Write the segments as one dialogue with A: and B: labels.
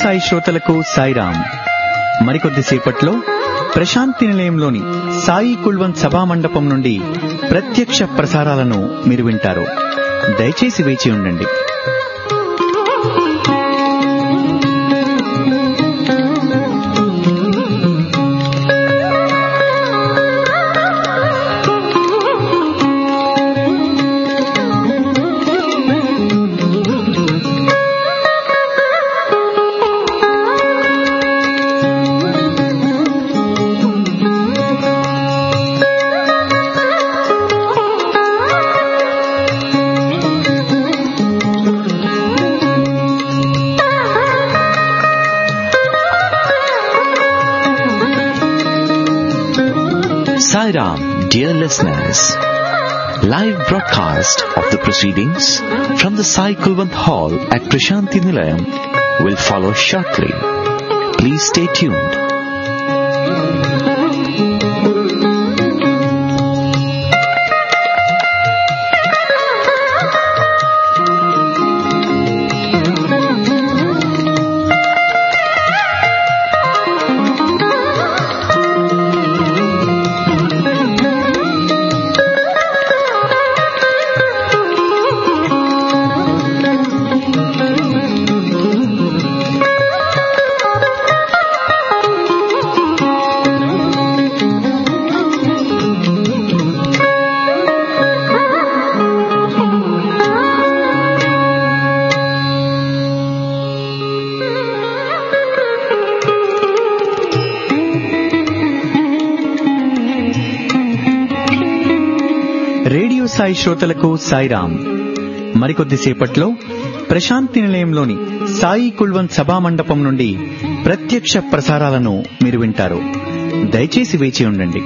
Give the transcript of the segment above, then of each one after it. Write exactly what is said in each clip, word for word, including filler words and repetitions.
A: సాయి శ్రోతలకు సాయిరాం. మరికొద్దిసేపట్లో ప్రశాంతి నిలయంలోని సాయి కుల్వంత్ సభా మండపం నుండి ప్రత్యక్ష ప్రసారాలను మీరు వింటారు. దయచేసి వేచి ఉండండి.
B: Sairam, dear listeners, live broadcast of the proceedings from the Sai Kulwant Hall at Prashanti Nilayam will follow shortly. Please stay tuned. Radio Sai శ్రోతలకు సాయిరాం. మరికొద్దిసేపట్లో ప్రశాంతి నిలయంలోని సాయి కుల్వంత్ సభా మండపం నుండి ప్రత్యక్ష ప్రసారాలను మీరు వింటారు. దయచేసి వేచి ఉండండి.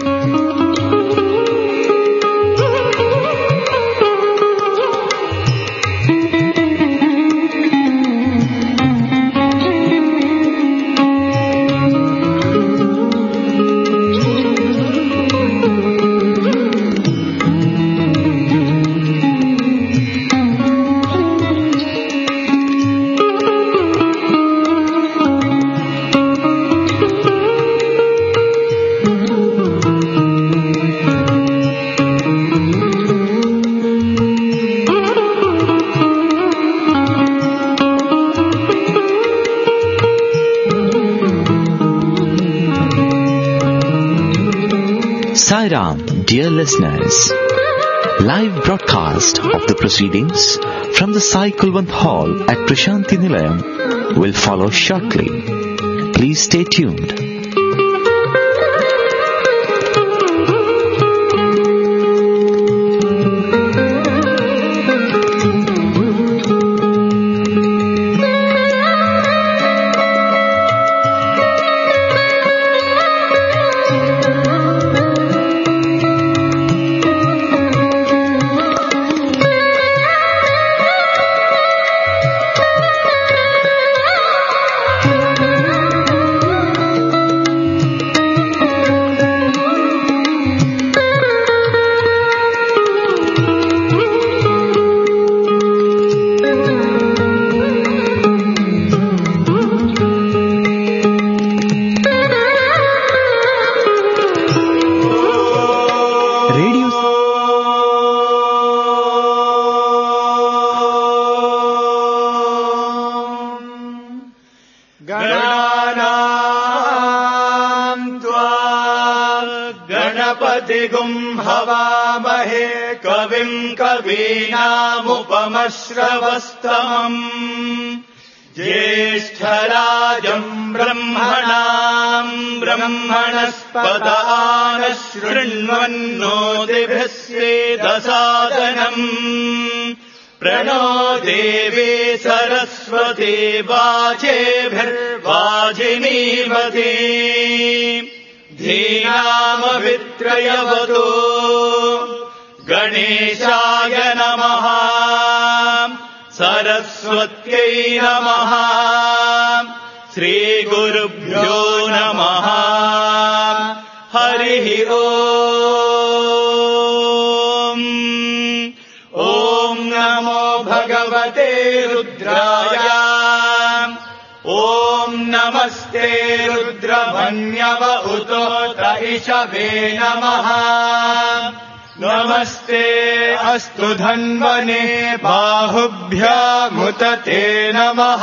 B: Sairam, dear listeners, live broadcast of the proceedings from the Sai Kulwant Hall at Prashanti Nilayam will follow shortly. Please stay tuned.
C: हवामहे कविम् कवीनामुपमश्रवस्तमम् ज्येष्ठराजम् ब्रह्मणाम् ब्रह्मणस्पत आनशृण्वन्नोतिभिः सेदसादनम् प्रणो देवी सरस्वती वाचेभिर्वाजिनीवती धीनामभित्रयवतो गणेशाय नमः सरस्वत्यै नमः श्रीगुरुभ्यो नमः हरिः ओम् ॐ नमो भगवते रुद्राय ॐ नमस्ते रुद्रमन्यव उतोत इषवे नमः नमस्ते अस्तु धन्वने बाहुभ्यामुत ते नमः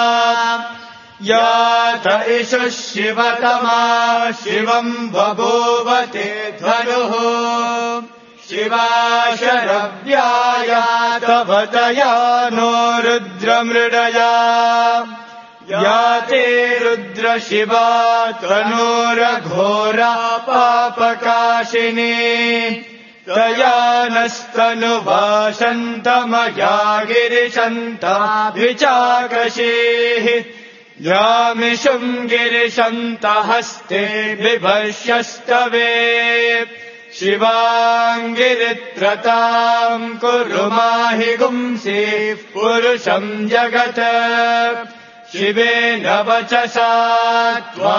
C: यात इषु शिवतमा शिवम् बभूवते धनुः शिवाशरव्यायात वतया नो रुद्रमृडया याते रुद्र शिवा तनोरघोरा पापकाशिनी तया नस्तनुभाषन्तमया गिरिशन्ताभिचाकशीः यामिषुम् गिरिशन्तहस्ते बिभर्ष्यस्तवे शिवाङ्गिरित्रताम् कुरु माहि गुंसीः पुरुषम् जगत् शिवेन वचसा त्वा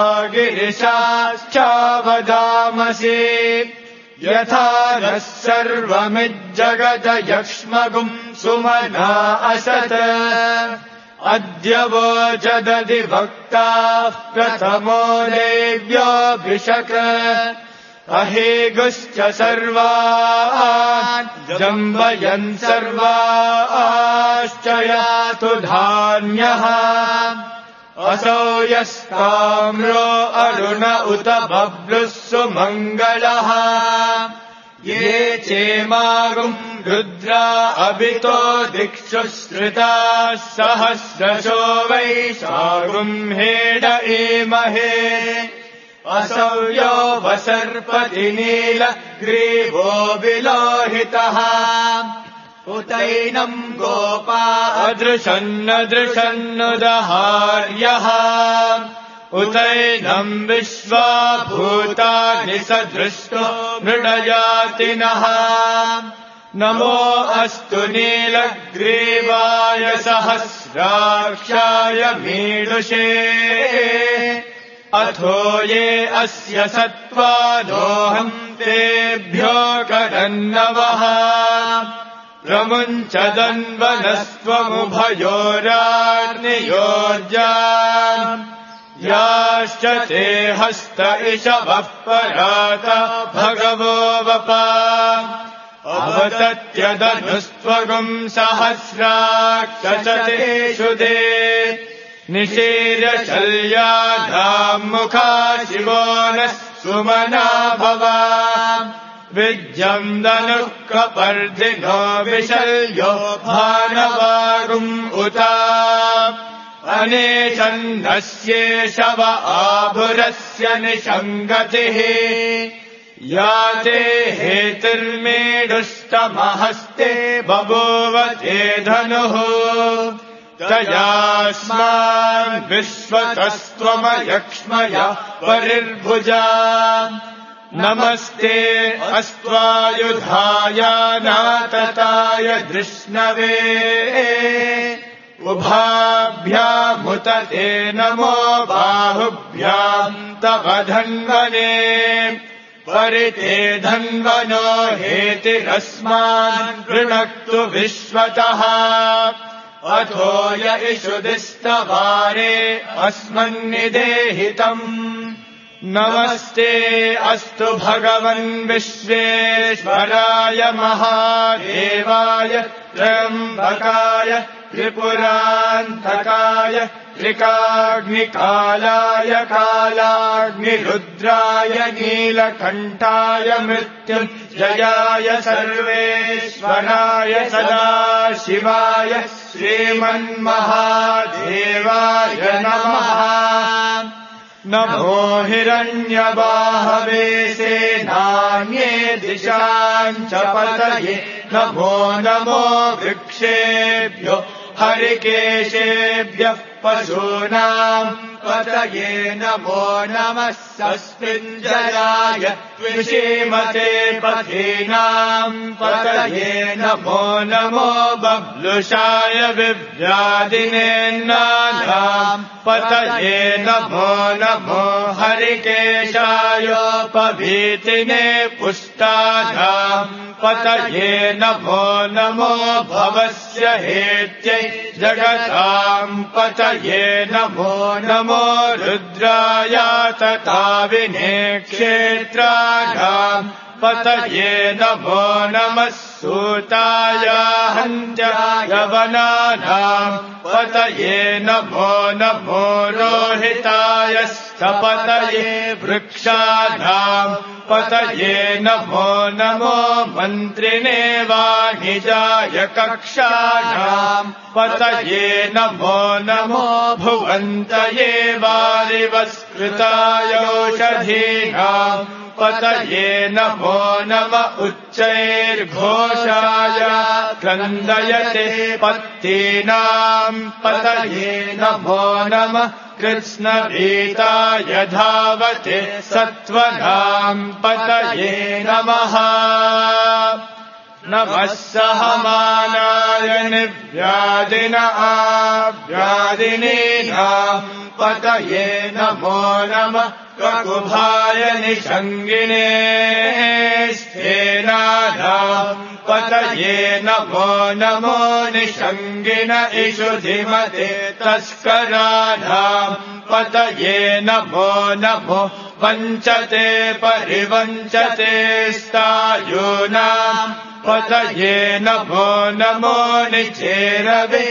C: गिरिशाश्चावदामसि यथा नः सर्वमिज्जगत यक्ष्मगुम् सुमना असत् अद्य वोचदधिभक्ताः प्रथमो देव्योऽभिषक् अहेगुश्च सर्वान् जम्बयन् सर्वाश्च यातु धान्यः असौ यस्ताम्रो अरुण उत बभ्रुः सुमङ्गलः ये चेमागुम् रुद्रा अभितो दिक्षु श्रुताः सहस्रशो वैशागुम् हेड ईमहे असौ यो वसर्पति नीलग्रीवो विलोहितः उतैनम् गोपा अदृशन्नदृशन्नुदहार्यः उतैनम् विश्वा भूतानि सदृष्टो मृडजातिनः नमो अस्तु नीलग्रीवाय सहस्राक्षाय मीडुषे अथो ये अस्य सत्त्वादोऽहम् तेभ्यो करन्नवः प्रमुञ्चदन्वनस्त्वमुभयोराग्नियोर्जाम् याश्च ते हस्त इषवः परात भगवो वपा अवतत्यदनुस्त्वगुम् सहस्राक्ष च तेषु दे निशीर्य शल्यानाम् मुखा शिवो नः सुमना भवा विद्यम् दनुः कपर्दिनो विशल्यो भानवागुम् उता अनेशन्नस्येषव आभुरस्य निषङ्गतिः याते हेतिर्मेढुष्टमहस्ते बभूव ते धनुः तयास्मान् विश्वतस्त्वमयक्ष्मया परिर्भुजा नमस्ते अस्त्वायुधाय नातताय धृष्णवे उभाभ्यामुत ते नमो बाहुभ्याम् तव धन्वने परिते धन्वनो हेतिरस्मान् गृणक्तु विश्वतः अथो य इषुदिस्तवारे अस्मन्निदेहितम् नमस्ते अस्तु भगवन् विश्वेश्वराय महादेवाय त्र्यम्बकाय त्रिपुरान्तकाय त्रिकाग्निकालाय कालाग्निरुद्राय नीलकण्ठाय मृत्युञ्जयाय सर्वेश्वराय सदाशिवाय श्रीमन्महादेवाय नमः नमो हिरण्यबाहवे सेनान्ये दिशाम् च पतये नमो नमो वृक्षेभ्यो हरिकेशेभ्यः पशूनाम् पतये नमो नमः सस्मिञ्जयाय विषीमते पथीनाम् पतये नमो नमो बब्लुषाय विव्याधिनेन्नानाम् पतये नमो नमो हरिकेशायोपभीतिने पुष्टानाम् पतये नमो नमो भवस्य हेत्यै जगताम् पतये नमो नमो नमो रुद्राय तताविने क्षेत्राणाम् पतये नमो नमः सूताय हन्त्याय वनानाम् पतये नमो नमो रोहिताय सपतये वृक्षाणाम् पतये नमो नमो मन्त्रिणे वाणिजाय कक्षाणाम् पतये नमो नमो भुवन्तये वारिवस्कृताय औषधीनाम् पतये नमो नम उच्चैर्घोषाय क्रन्दयते पत्तीनाम् पतये नमो नम कृत्स्नभीताय धावते सत्त्वनाम् पतये नमः नमः सहमानाय निव्यादिन आव्यादिनीनाम् पतये नमो नमः ककुभाय निषङ्गिने स्थेनानाम् पतये नमो नमो निषङ्गिन इषुधिमते तस्कराणाम् पतये नमो नमो वञ्चते परिवञ्चते स्तायूनाम् पतये नमो नमो निचेरवे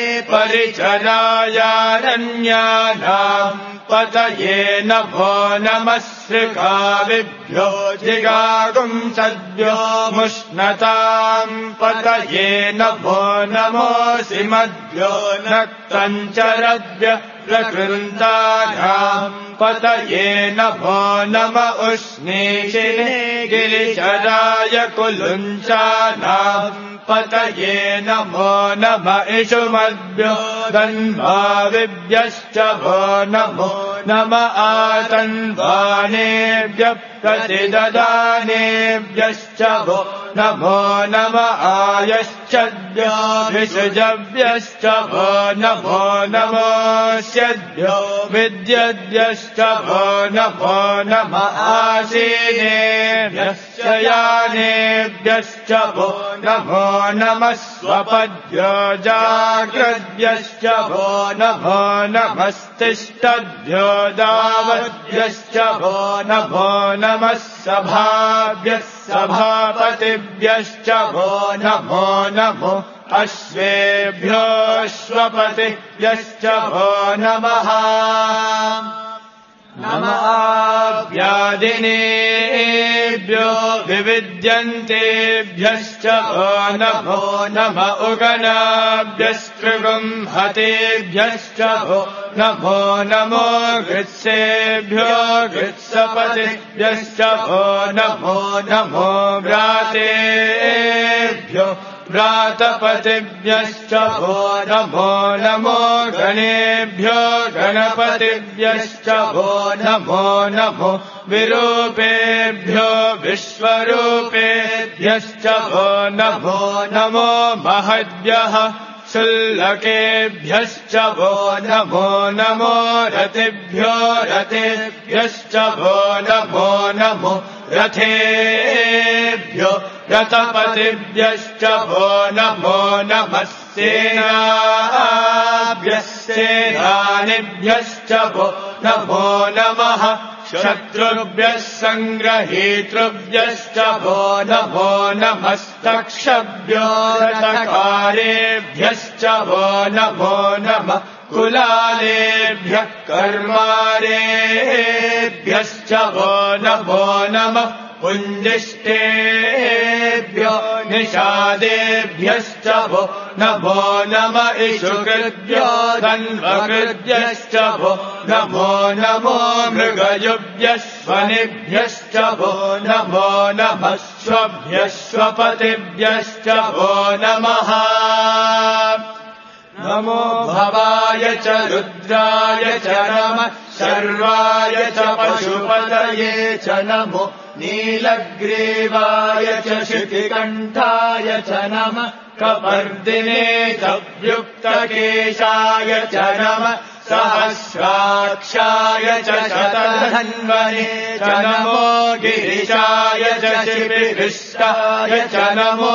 C: परिचरायारण्यानाम् पतये नमो नमः श्रृगाविभ्यो जिगागुम् सद्यो मुष्णताम् पतये नमो नमोऽसि मद्भ्यो नक्तञ्चरभ्य प्रकृन्तानाम् पतये नमो नम उष्णीषिणे गिरिचराय कुलुञ्चानाम् पतये नमो नम इषुमद्भ्यो दन्वाविभ्यश्च भो नमो नम आतन्वानेभ्यः प्रतिददानेभ्यश्च भो नमो नम आयश्चभ्यो विसृजभ्यश्च भो नमो नमोऽस्यभ्यो विद्यद्भ्यश्च भो नमो नम आसीनेभ्यश्च यानेभ्यश्च भो नमो नमः स्वपद्भ्यो जाग्रद्भ्यश्च भो नमो नमस्तिष्ठद्भ्यो दावद्भ्यश्च भो नमो नमः सभाभ्यः सभापतिभ्यश्च भो नमो नमो अश्वेभ्योऽश्वपतिभ्यश्च भो नमः नमः व्यादिनेभ्यो विविद्यन्तेभ्यश्च भो नमो नम उगनाभ्यस्त्रिगुंहतेभ्यश्च भो नमो नमो गृत्सेभ्यो गृत्सपतिभ्यश्च भो नमो नमो व्रातेभ्यो व्रातपतिभ्यश्च भो नमो नमो गणेभ्यो गणपतिभ्यश्च भो नमो नमो विरूपेभ्यो विश्वरूपेभ्यश्च भो नमो नमो महद्भ्यः शुल्लकेभ्यश्च भो नमो नमो रतिभ्यो रतेभ्यश्च भो नमो नमो रथेभ्यो रथपतिभ्यश्च भो नमो नमः सेनाभ्यः सेनानिभ्यश्च भो नमो नमः शत्रुभ्यः सङ्ग्रहीतृभ्यश्च भो नमो नमस्तक्षभ्यो रथकारेभ्यश्च भो नमो नमः कुलालेभ्यः कर्मारेभ्यश्च भो नमो नमः पुञ्जिष्टेभ्यो निषादेभ्यश्च भो नमो नम इषुकृभ्यो धन्वकृभ्यश्च भो नमो नमो मृगयुभ्यश्वनिभ्यश्च भो नमो नमः स्वभ्यश्वपतिभ्यश्च भो नमः नमो भवाय च रुद्राय च नमः शर्वाय च पशुपतये च नमो नीलग्रीवाय च शितिकण्ठाय च नमः कपर्दिने च व्युक्तकेशाय च नमः सहस्राक्षाय च शतधन्वने च नमो गिरिशाय च शिबिहृष्टाय च नमो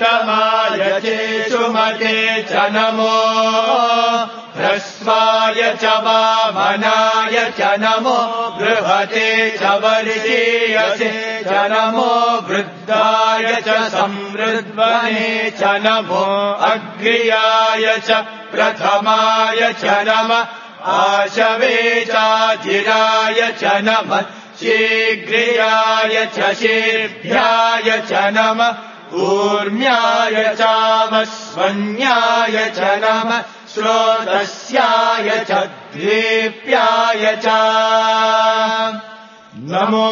C: मीलुश्रमाय चेषुमते च नमो ह्रस्वाय च वामनाय च नमो बृहते च वर्षीयसे च नमो वृद्धाय च संवृद्वने च नमो अग्र्याय च प्रथमाय च नमः आशवे चाजिराय च नमः शीघ्रियाय च शीघ्राय च नमः ऊर्म्याय चावस्वन्याय च नमः श्रोतस्याय च द्वीप्याय च नमो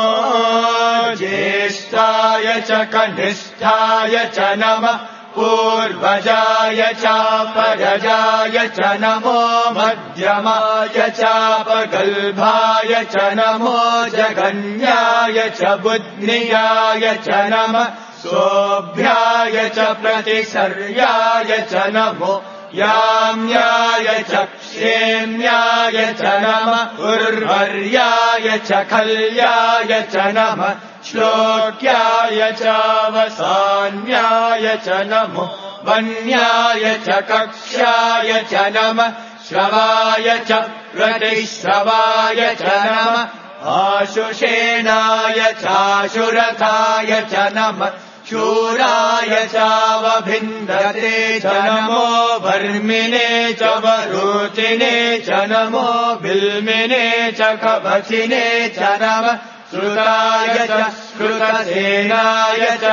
C: ज्येष्ठाय च कनिष्ठाय च नमः पूर्वजाय चापरजाय च नमो मध्यमाय चापगल्भाय च नमो जगन्याय च बुद्ध्याय च नमः सोऽभ्याय च प्रतिसर्याय च नमो याम्याय च क्षेम्याय च नमः उर्वर्याय च खल्याय च नमः श्लोक्याय चावसान्याय च नमो वन्याय च कक्ष्याय च नमः श्रवाय च प्रतिश्रवाय च नमः आशुषेणाय चाशुरथाय च नमः शूराय चावभिन्दते च नमो वर्मिने च वरुचिने च नमो बिल्मिने च कवचिने च नमः श्रुताय च श्रुतसेनाय च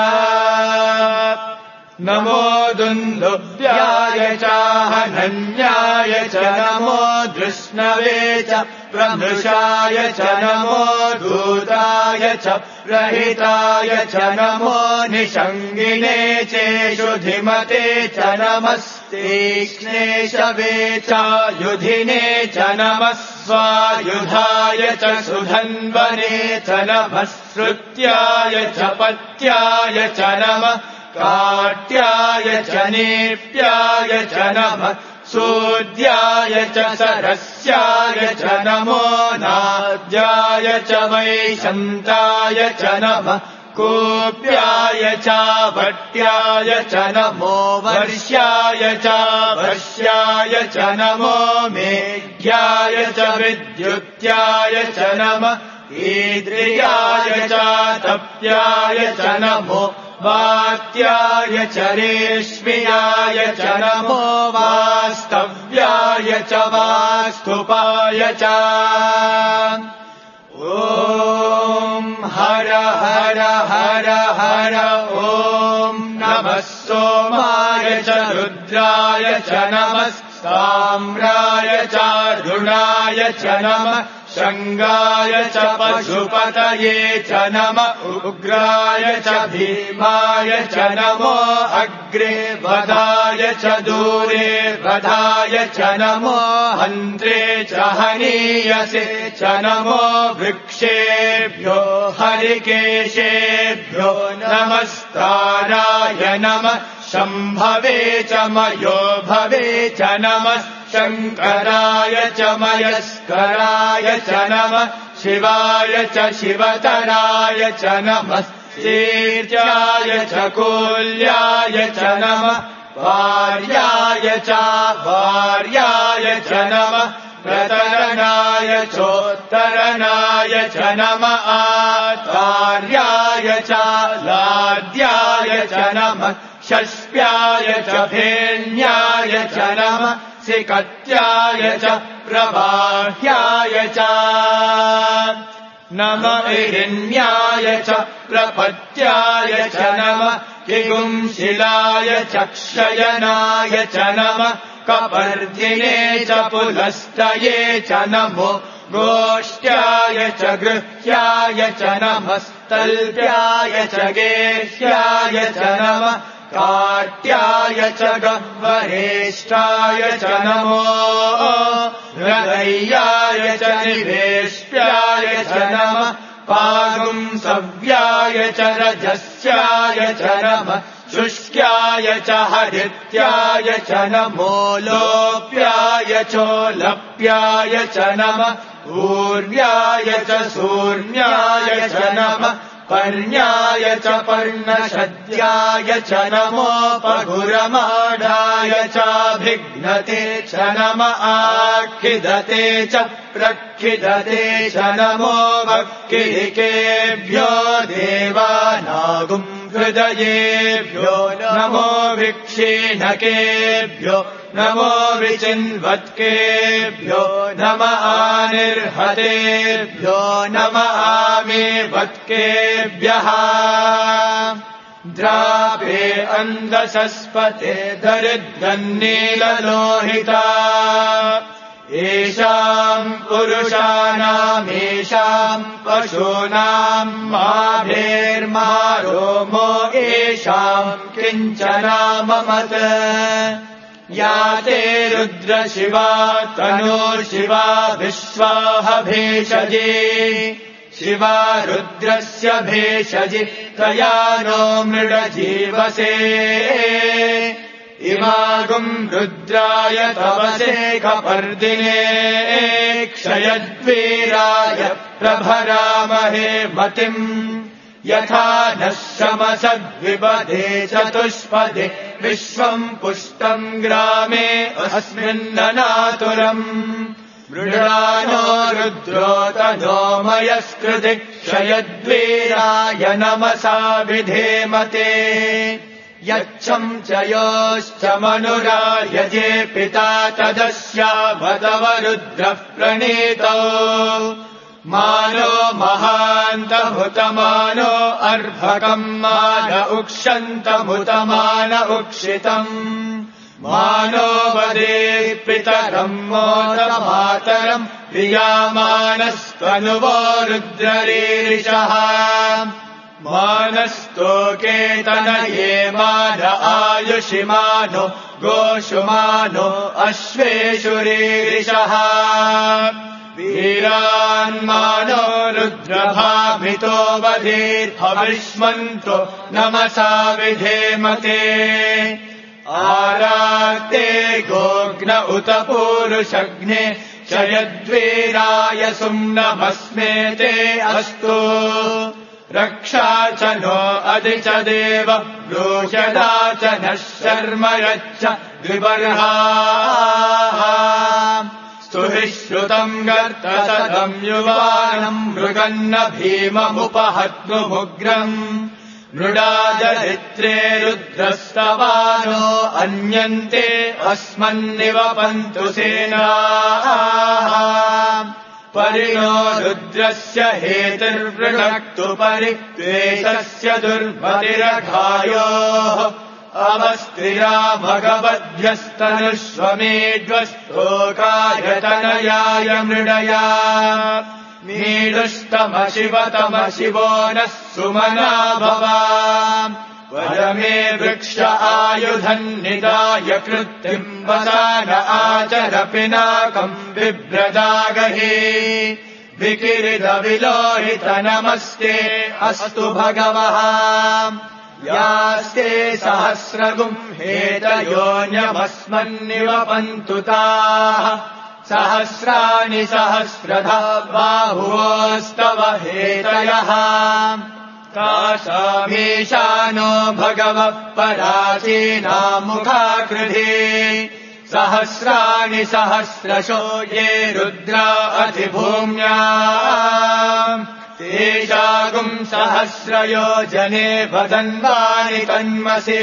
C: नमो दुन्दुभ्याय चाहनन्याय च नमो धृष्णवे च प्रमृषाय च नमो दूताय च प्रहिताय च नमो निषङ्गिने चेषुधिमते च नमस्तीक्ष्णे शवे चायुधिने च नमः स्वायुधाय च सुधन्वने च नमः श्रुत्याय च पत्याय च नमः काट्याय च नेप्याय च नमः सूद्याय च सरस्याय च नमो नाद्याय च वैशन्ताय च नमः कूप्याय चाभट्याय च नमो वर्ष्याय चावर्ष्याय च नमो मेघ्याय च विद्युत्याय च नमः ईद्रियाय चातप्याय च नमो वात्याय च रेश्म्याय च नमो वास्तव्याय च वास्तुपाय च ॐ हर हर हर हर ॐ नमः सोमाय च रुद्राय च नमः ताम्राय चार्जुनाय च नमः शङ्गाय च पशुपतये च नमः उग्राय च भीमाय च नमो अग्रे वधाय च दूरे वधाय च नमो हन्त्रे च हनीयसे च नमो वृक्षेभ्यो हरिकेशेभ्यो नमस्ताराय नमः शम्भवे च मयो भवे च नमः शङ्कराय च मयस्कराय च नमः शिवाय च शिवतराय च नमः तीर्याय च कोल्याय च नमः वार्याय च वार्याय च नमः प्रतरणाय चोत्तरणाय च नमः आचार्याय च लाद्याय च नमः षष्प्याय च भेण्याय च नमः सिकत्याय च प्रवाह्याय च नमः हिरण्याय च प्रपत्याय च नमः किगुंशिलाय च क्षयनाय च नमः कपर्दिने च पुलस्तये च नमो गोष्ठ्याय च गृह्याय च नमः स्तल्प्याय च गेह्याय च नमः काट्याय च गह्वरेष्ठाय च नमो हृदयाय च निवेश्याय च नमः पागुंसव्याय च रजस्याय च नमः शुष्क्याय च हरित्याय च नमो लोप्याय चोलप्याय च नमः ऊर्व्याय च सूर्ण्याय च नमः पर्ण्याय च पर्णशद्याय च नमोपगुरमाडाय चाभिघ्नते च नम आखिदते च प्रखिदते च नमो वक्किलिकेभ्यो देवानागुम् हृदयेभ्यो नमो विक्षीणकेभ्यो नमो विचिन्वत्केभ्यो नम आनिर्हतेभ्यो नम आमेवत्केभ्यः द्रापे अन्धसस्पते दरिद्रन्नीललोहिता येषाम् पुरुषाणामेषाम् पशूनाम् माभेर्मारोमो येषाम् किञ्चनाममत या ते रुद्रशिवा तनोर्शिवा विश्वाह भेषजे शिवा रुद्रस्य भेषजि तया नो मृडजीवसे इमागुम् रुद्राय तवसे कपर्दिने क्षयद्वीराय प्रभरामहे मतिम् यथा नः शमसद्विपदे चतुष्पदे विश्वम् पुष्टम् ग्रामे अस्मिन्ननातुरम् मृडानो रुद्रो तनो मयस्कृति क्षयद्वीराय नमसा विधेमते यच्छम् च योश्च मनुरायजे पिता तदस्यावतवरुद्रः प्रणीतो मानो महान्तमुतमानो अर्भकम् मान उक्षन्तमुतमान उक्षितम् मानो वदे पितरम् मोदमातरम् प्रियामानस्त्वनुवो रुद्ररीरिषः मानस्तोकेतनये मान आयुषि मानो गोषु मानो अश्वेषु रीरिषः वीरान्मानो रुद्रभामितो वधीर्भविष्मन्तो नमसा विधेमते आराक्ते गोग्न उत पूरुषग्ने शयद्वीराय सुम्नमस्मे ते अस्तु रक्षा च नो अधि च देव ब्रूषदा च नः शर्म यच्च द्विबर्हाः स्तुहिश्रुतम् गर्तसदम् युवानम् मृगन्न भीममुपहत्नुमुग्रम् मृडादरित्रे रुद्रस्तवानो अन्यन्ते अस्मन्निवपन्तु सेनाः परिणो रुद्रस्य हेतिर्वृणक्तु परिद्वेषस्य दुर्मतिरघायोः अवस्त्रिया भगवद्भ्यस्तनुष्वमेध्वस्तोकायतनयाय मृडया मीडुष्टमशिवतम शिवो नः सुमना भवा वरमे वृक्ष आयुधन्निदाय कृत्तिम् वसान आचर पिनाकम् बिभ्रदागहे विकिरिदविलोहित नमस्ते अस्तु भगवः यास्ते सहस्रगुम् हेतयोन्यमस्मन्निवपन्तु ताः सहस्राणि सहस्रधा बाहुवोस्तव हेतयः काशामीशानो भगवः पराचीनामुखाकृधे सहस्राणि सहस्रशो ये रुद्रा अधिभूम्या तेषागुम् सहस्रयोजने वदन्वानि तन्मसे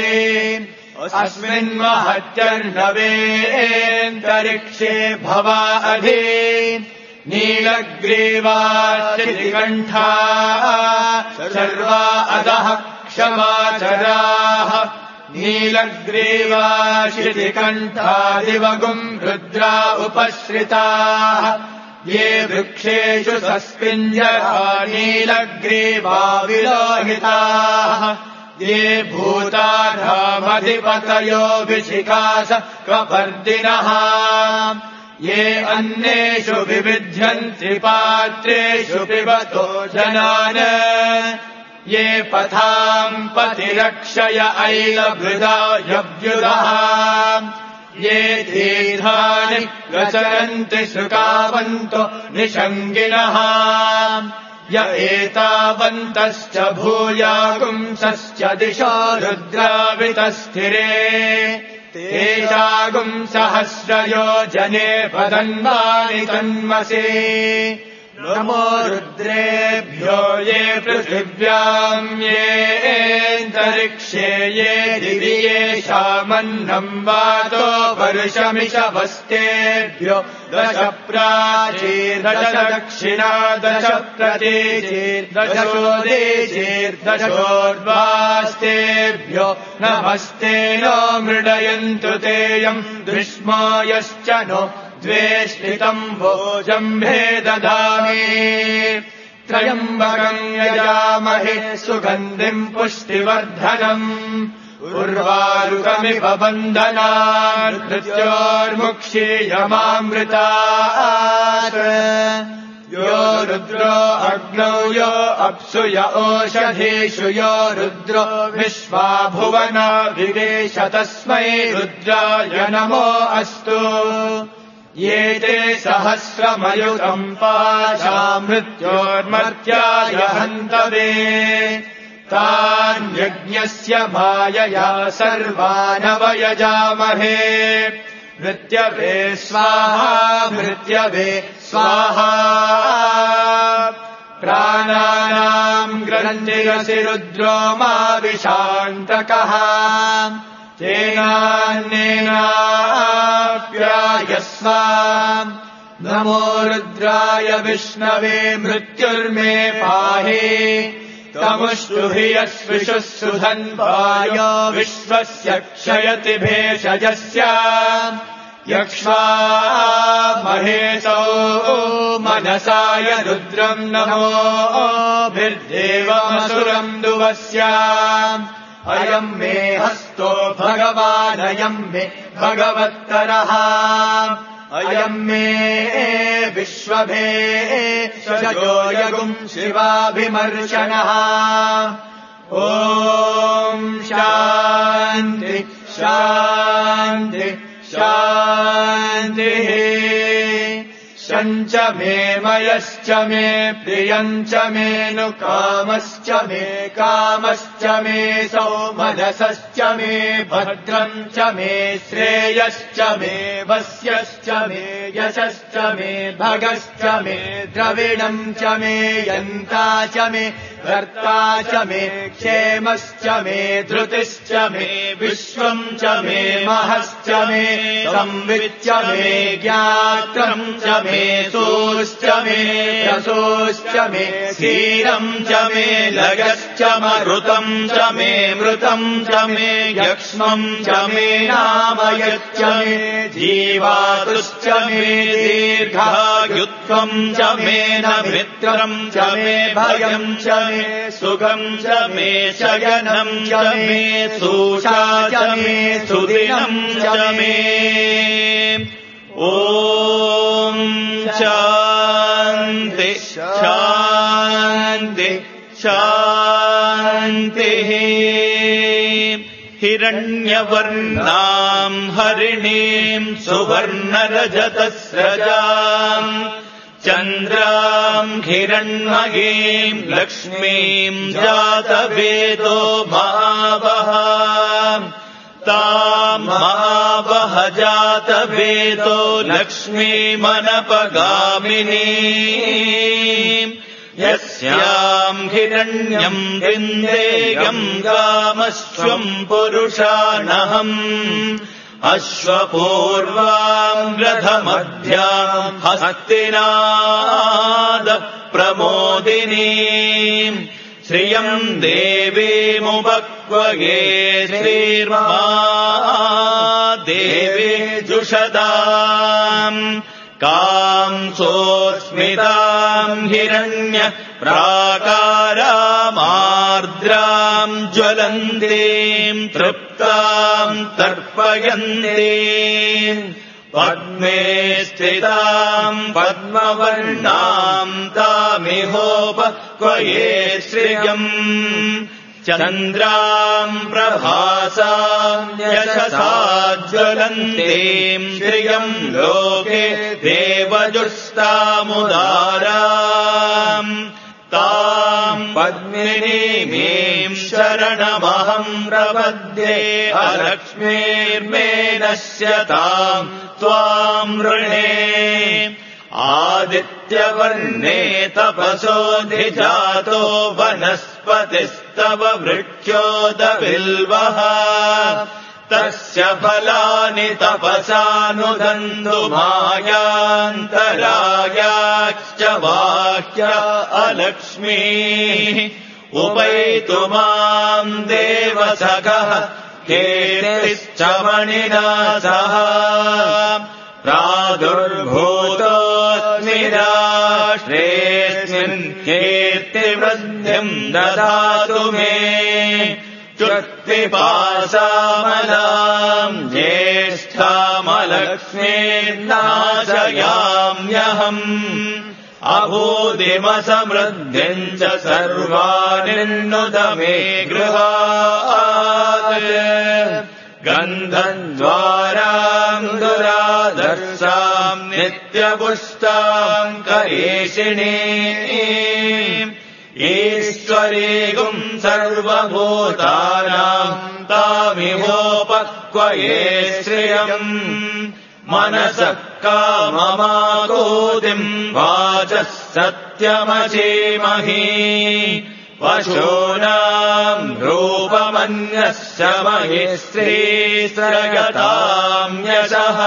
C: अस्मिन्महत्यर्णवेऽन्तरिक्षे भवा अधि नीलग्रीवा श्रीकण्ठा सर्वा अधः क्षमाचराः नीलग्रीवा श्रीकण्ठादिवगुम् रुद्रा उपश्रिताः ये वृक्षेषु सस्पिञ्जरा नीलग्रीवा विलोहिताः ये भूतानामधिपतयो विशिखास कपर्दिनः ये अन्नेषु विविध्यन्ति पात्रेषु पिबतो जनान् ये पथाम् पतिरक्षय ऐलभृदा यव्युदः ये तीर्थानि प्रचरन्ति सुकावन्तो निषङ्गिणः य एतावन्तश्च भूयागुंसश्च दिशो रुद्रावितस्थिरे तेषागुं सहस्रयोजने पतन्वानि तन्मसे नमो रुद्रेभ्यो ये पृथिव्याम् येऽन्तरिक्षे ये दिवि येषामन्नम् वातो वर्षमिषवस्तेभ्यो दश प्राचीर्दश दक्षिणा दश प्रतीचीर्दशोदेचीर्दशोर्वास्तेभ्यो नमस्ते नो मृडयन्तु तेयम् दुष्मो यश्च नो द्वेष्टितम् भोजम्भे दधामि त्रयम्बकम् यजामहे सुगन्धिम् पुष्टिवर्धनम् उर्वारुकमिव बन्धनान् मृत्योर्मुक्षीयमामृतात् यो रुद्रो अग्नौ यो अप्सु य ओषधीषु यो रुद्रो विश्वा भुवना विवेश तस्मै रुद्राय नमो अस्तु ये ते सहस्रमयुतम् पाशा मृत्योर्मर्त्याय हन्तवे तान्यज्ञस्य मायया सर्वानवयजामहे मृत्यवे स्वाहा मृत्यवे स्वाहा प्राणानाम् ग्रन्थिरसि रुद्रो मा विशान्तकः तेनान्येनाप्यायस्व नमो रुद्राय विष्णवे मृत्युर्मे पाहि तमुष्टुहि यस्विषुः सुधन्वाय विश्वस्य क्षयति भेषजस्य यक्ष्वा महेशो मनसाय रुद्रम् नमोभिर्देवमसुरम् दुवस्य अयम् मे हस्तो भगवानयम् मे भगवत्तरः अयम् मे विश्वभे शजो यगुम् शिवाभिमर्शनः ॐ शान्ति शान्ति शान्तिः शञ्च मे मयश्च मे प्रियञ्च मे नु कामश्च मे कामश्च मे सौमनसश्च मे भद्रम् च मे श्रेयश्च मे वस्यश्च मे यशश्च मे भगश्च मे द्रविणम् च मे यन्ता च मे कर्ता च मे क्षेमश्च मे धृतिश्च मे विश्वम् च मे महश्च मे संविच्च मे ज्ञात्रम् च मे सोश्च मे रसोश्च मे क्षीरम् च मे लगश्च मरुतम् च मे मृतम् च मे यक्ष्मम् च मे नामयच्च मे जीवातुश्च मे दीर्घायुत्वम् च मे न मित्रम् च मे भयम् च मे सुखम् च मे शयनम् च मे सुषा च मे सुदिनम् च मे ॐ शान्ति शान्ति शान्तिः हिरण्यवर्णाम् हरिणीम् सुवर्णरजतस्रजाम् चन्द्राम् हिरण्मयीम् लक्ष्मीम् जातवेदो महावहाम् ताम् महावह जातवेदो लक्ष्मीमनपगामिनीम् यस्याम् हिरण्यम् विन्देयम् कामश्वम् पुरुषानहम् अश्वपूर्वाम् रथमध्याम् हस्तिनाद प्रमोदिनीम् श्रियम् देवीमुपक्वये श्रीर्मा देवी जुषदाम् कांसोऽस्मिताम् हिरण्य प्राकारामार्द्राम् ज्वलन्तीम् तृप्ताम् तर्पयन्तीम् पद्मे स्थिताम् पद्मवर्णाम् तामिहोपक्वये श्रियम् चन्द्राम् प्रभासाम् यशसा ज्वलन्तीम् श्रियम् लोके देवजुष्टामुदाराम् ता पद्मिनीमीं शरणमहं प्रपद्ये अलक्ष्मीर्मे नश्यताम् त्वाम् वृणे आदित्यवर्णे तपसोऽधिजातो वनस्पतिस्तव वृक्षोदबिल्वः तस्य फलानि तपसानुदन्धुमायान्तरायाश्च बाह्य अलक्ष्मीः उपैतु माम् देवसखः कीर्तिश्च मणिना सह प्रादुर्भूतोऽस्मि राष्ट्रेऽस्मिन् कीर्तिवृद्धिम् ददातु मे च्युत्पिपासामलाम् ज्येष्ठामलक्ष्मीर्नाशयाम्यहम् अभूदिमसमृद्धिम् च सर्वानिन्नुत मे गृहात् गन्धद्वाराम् दुरादर्शाम् नित्यपुष्टाम् करेशिणीम् ईश्वरीगुम् सर्वभूतानाम् तामिहोपक्वये श्रियम् मनसः काममाकोतिम् वाचः सत्यमचीमहि पशूनाम् रूपमन्यस्य महि श्रीश्रयताम् यशः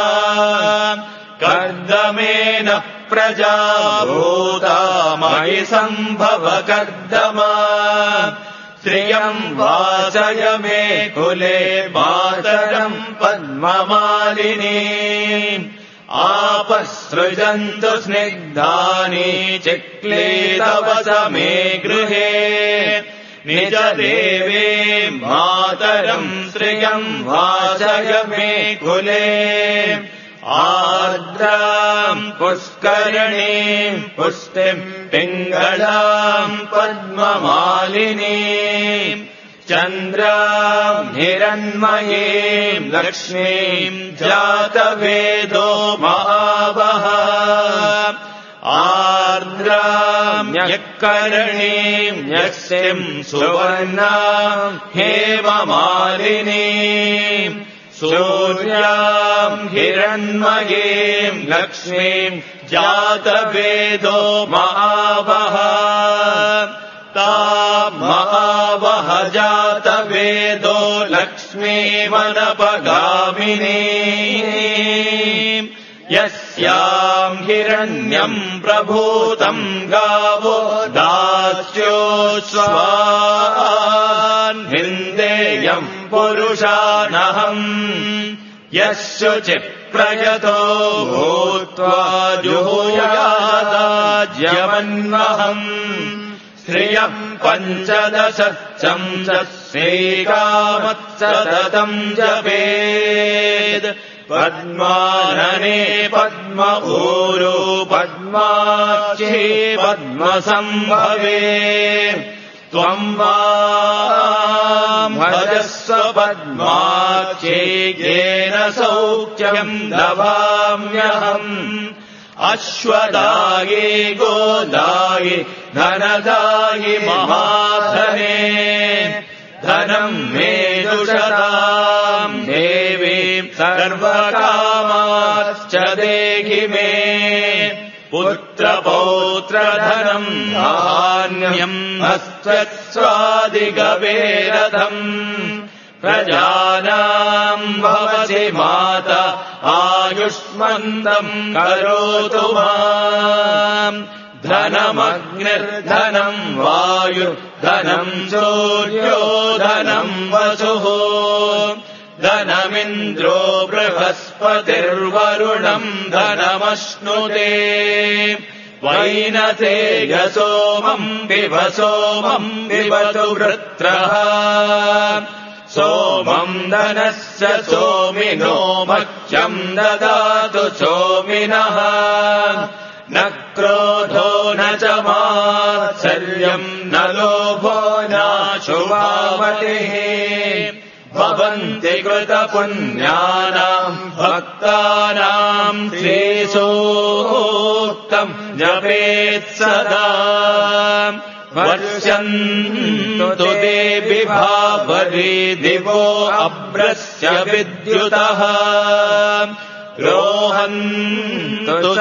C: कर्दमेन प्रजा भूता मयि सम्भव कर्दमा श्रियम् वाचय मे कुले मातरम् पद्ममालिनी आपसृजन्तु स्निग्धानि चिक्लीतवस मे गृहे निजदेवे मातरम् श्रियम् वाचय मे कुले आर्द्राम् पुष्करिणीम् पुष्टिम् पिङ्गलाम् पद्ममालिनीम् चन्द्राम् हिरण्मयीम् लक्ष्मीम् जातवेदो महावः आर्द्राम् यःकरणीम् यस्यम् सुवर्णाम् हेममालिनीम् सूर्याम् हिरण्मयीम् लक्ष्मीम् जातवेदो महावः ताम् महावः जातवेदो लक्ष्मीमनपगामिनी यस्याम् हिरण्यम् प्रभूतम् गावो दास्योऽस्वान् हिन्देयम् पुरुषानहम् यस्युचिप्रयतो भूत्वा जुहुयादाज्यमन्वहम् श्रियम् पञ्चदशच्चम् च श्रीकामत्सततम् जपेत् पद्मानने पद्म ऊरू पद्माक्षी पद्मसम्भवे त्वम् माम् भजस्व पद्माक्षी येन सौख्यम् लभाम्यहम् अश्वदायि गोदायि धनदायि महाधने धनम् मे दुषताम् देवीम् सर्वकामाश्च देहि मे पुत्रपौत्रधनम् धान्यम् हस्त्वस्वादिगवेरथम् प्रजानाम् भवसि माता आयुष्मन्तम् करोतु माम् धनमग्निर्धनम् वायुर्धनम् सूर्यो धनम् वसुः धनमिन्द्रो बृहस्पतिर्वरुणम् धनमश्नुते वैनतेय सोमम् पिब सोमम् पिबतु वृत्रः सोमम् धनस्य सोमिनो मह्यम् ददातु सोमिनः न क्रोधो न च मात्सर्यम् न लोभो नाशुभामतिः भवन्ति कृतपुण्यानाम् भक्तानाम् श्रीसूक्तम् जपेत् सदा वर्षन्तु देवि भावरे दिवो अभ्रस्य विद्युतः रोहन्तु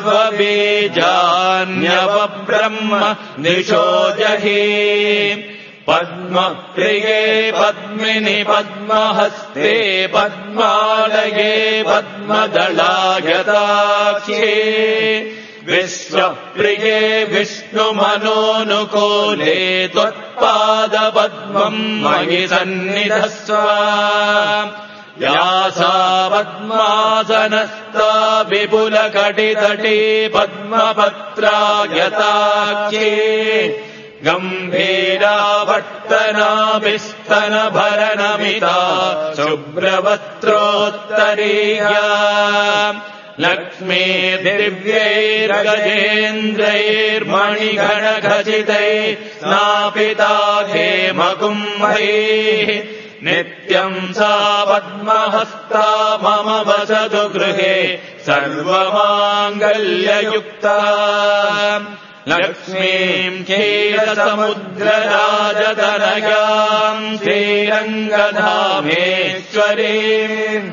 C: सर्वबीजान्यवब्रह्म निशो जहि पद्मप्रिये पद्मिनि पद्महस्ते पद्मालये पद्मदलायताक्षे विश्वप्रिये विष्णुमनोनुकूले त्वत्पादपद्मम् मयि सन्निधस्व या सा पद्मासनस्था विपुलकटितटे पद्मपत्रायताक्षे गम्भीरावर्तनाभिस्तनभरणमिता शुभ्रवस्त्रोत्तरीया लक्ष्मीर्गजेन्द्रैर्मणिगणखचितैः स्नापिता हेमकुम्भैः नित्यम् सा पद्महस्ता मम वसतु गृहे सर्वमाङ्गल्ययुक्ता लक्ष्मीम् क्षीरसमुद्रराजतनयाम् श्रीरङ्गधामेश्वरीम्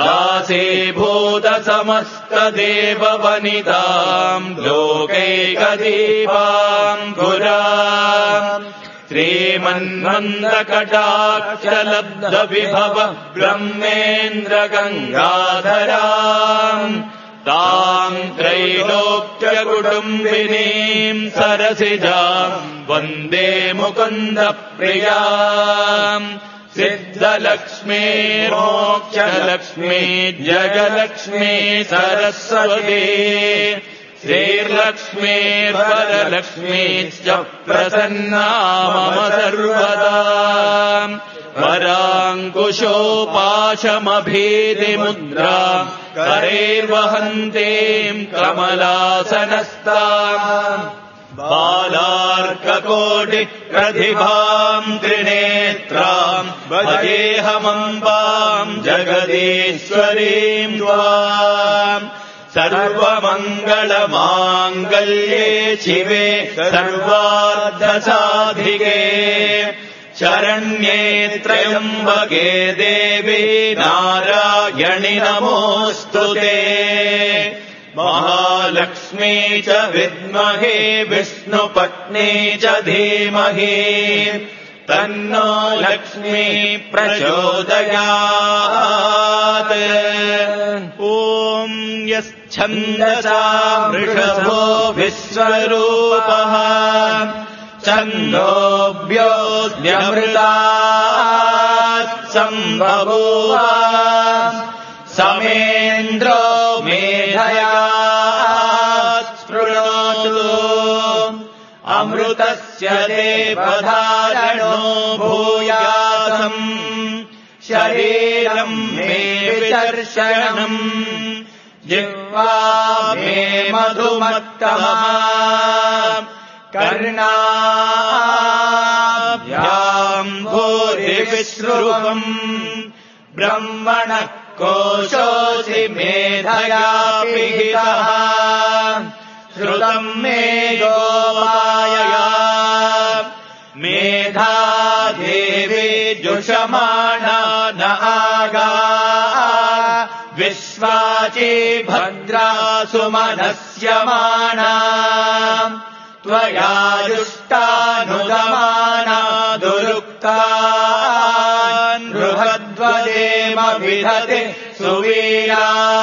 C: दासीभूतसमस्तदेववनिताम् लोकैकदीपाम् पुराम् श्रीमन्मन्दकटाक्षलब्धविभव ब्रह्मेन्द्रगङ्गाधराम् ताम् त्रैलोक्यकुटुम्बिनीम् सरसिजाम् वन्दे मुकुन्दप्रियाम् सिद्धलक्ष्मीर्मोक्षलक्ष्मी जयलक्ष्मी सरस्वती श्रीर्लक्ष्मीर्वरलक्ष्मीश्च प्रसन्ना मम सर्वदा वराङ्कुशोपाशमभीतिमुद्रा करैर्वहन्तीम् कमलासनस्ताम् बालार्ककोटिप्रतिभाम् त्रिनेत्राम् भजेऽहमम्बाम् जगदीश्वरीम् त्वाम् सर्वमङ्गलमाङ्गल्ये शिवे सर्वार्थसाधिके शरण्ये त्र्यम्बके देवी नारायणि नमोऽस्तु ते महालक्ष्मी च विद्महे विष्णुपत्नी च धीमहि तन्नो लक्ष्मी प्रचोदयात् ॐ यच्छन्दसा वृषभो विश्वरूपः छन्दोऽभ्योऽस्म्यमृतात् सम्बभूव समेन्द्रो मेधया स्पृणोतु अमृतस्य देवधारणो भूयासम् शरीरम् मे विचर्षणम् जिह्वा मे मधुमत्तमा कर्णाभ्याम् भूरिविश्रुवम् ब्रह्मणः कोशोऽसि मेधया पिहितः श्रुतम् मे गोपायया मेधा देवी जुषमाणा न आगा विश्वाची भद्रा सुमनस्यमाना त्वया जुष्टानुगमाना दुरुक्तान् बृहद्वदेम विधते सुवीरा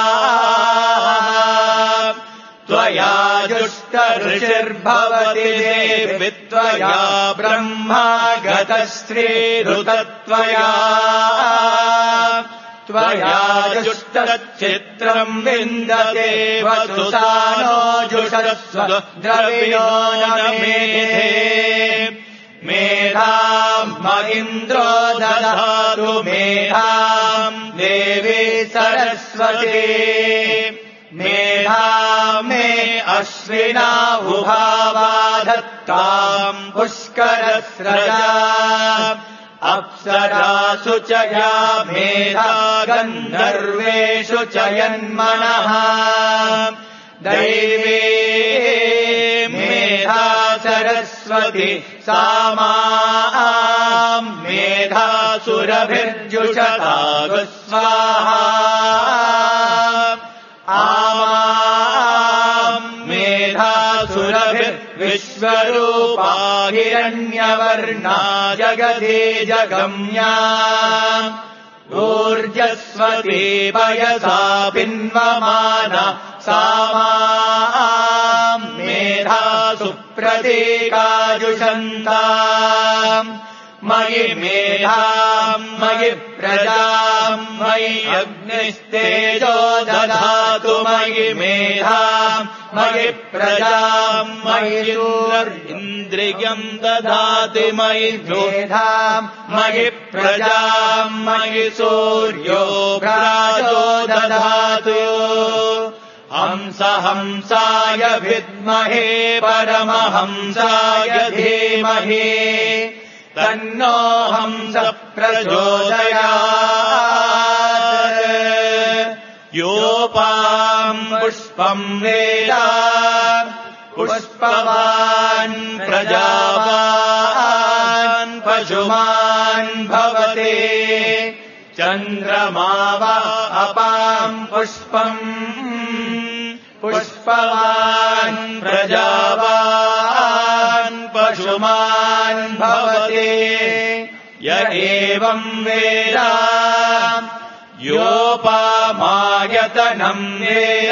C: त्वया जुष्टऋषिर्भवति देवि त्वया ब्रह्मा गतश्रीरुतत्वया त्वया जुष्टचित्रम् विन्दते वसुसानो जुषस्व द्रविणो न मेधे मेधाम् महीन्द्रो दधातु मेधाम् देवी सरस्वती मेधा मे अश्विना उभावाधत्ताम् पुष्करस्रजा अप्सरासु च या मेधा गन्धर्वेषु च यन्मनः दैवी मेधा सरस्वती सा माम् मेधासुरभिर्जुषतागु स्वाहा आमाम् मेधासुरभिर्विश्वरूपा हिरण्यवर्णा जगदे जगम्या ऊर्जस्वती पयसा पिन्वमाना सा माम् मेधासु प्रतीकाजुषन्ताम् मयि मेधाम् मयि प्रजाम् मयि अग्निस्तेजो दधातु मयि मेधाम् मयि प्रजाम् मयि इन्द्रियम् दधाति मयि मेधाम् मयि प्रजाम् मयि सूर्यो प्राजो दधातु हंस हंसाय विद्महे परमहंसाय धीमहि तन्नो हंस प्रचोदयात् योपाम् पुष्पम् वेद पुष्पवान् प्रजावान् पशुमान् भवते चन्द्रमा वा अपाम् पुष्पम् पुष्पवान् प्रजावान् पशुमान् भवते य एवम् वेद योपामायतनम् वेद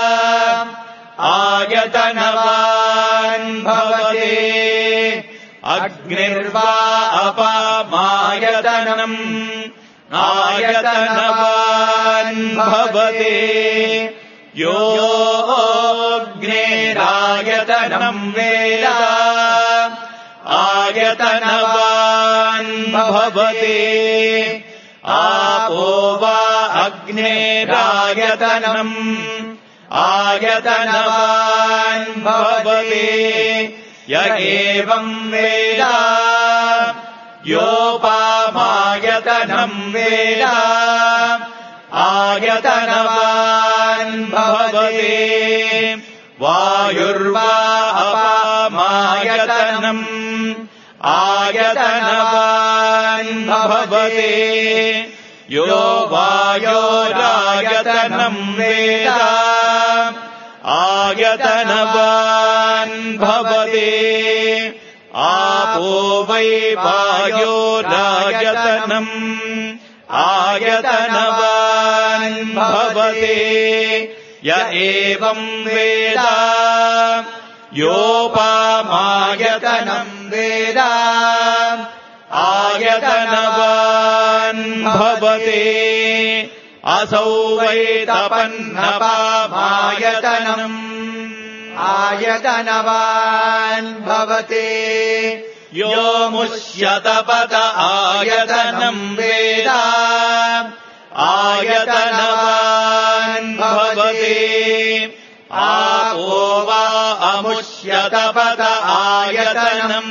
C: आयतनवान् भवते अग्निर्वा अपामायतनम् आयतनवान् भवते योऽग्नेरायतनम् वेद आयतनवान् भवते आपो वा अग्नेरायतनम् आयतनवान् भवते य एवम् वेद योपामायतनम् वेद आयतनवान् भवते वायुर्वा अपामायतनम् आयतनवान् भवते यो वायोरायतनम् वेद आयतनवान् भवते आपो वै वायोरायतनम् आयतनवान् भवते य एवम् वेद योपामायतनम् वेद आयतनवान् भवते असौ वै तपन्नपामायतनम् आयतनवान् भवते यो मुष्यतपत आयतनम् वेद आयतनवान् भवते आपो वा अमुष्यतपत आयतनम्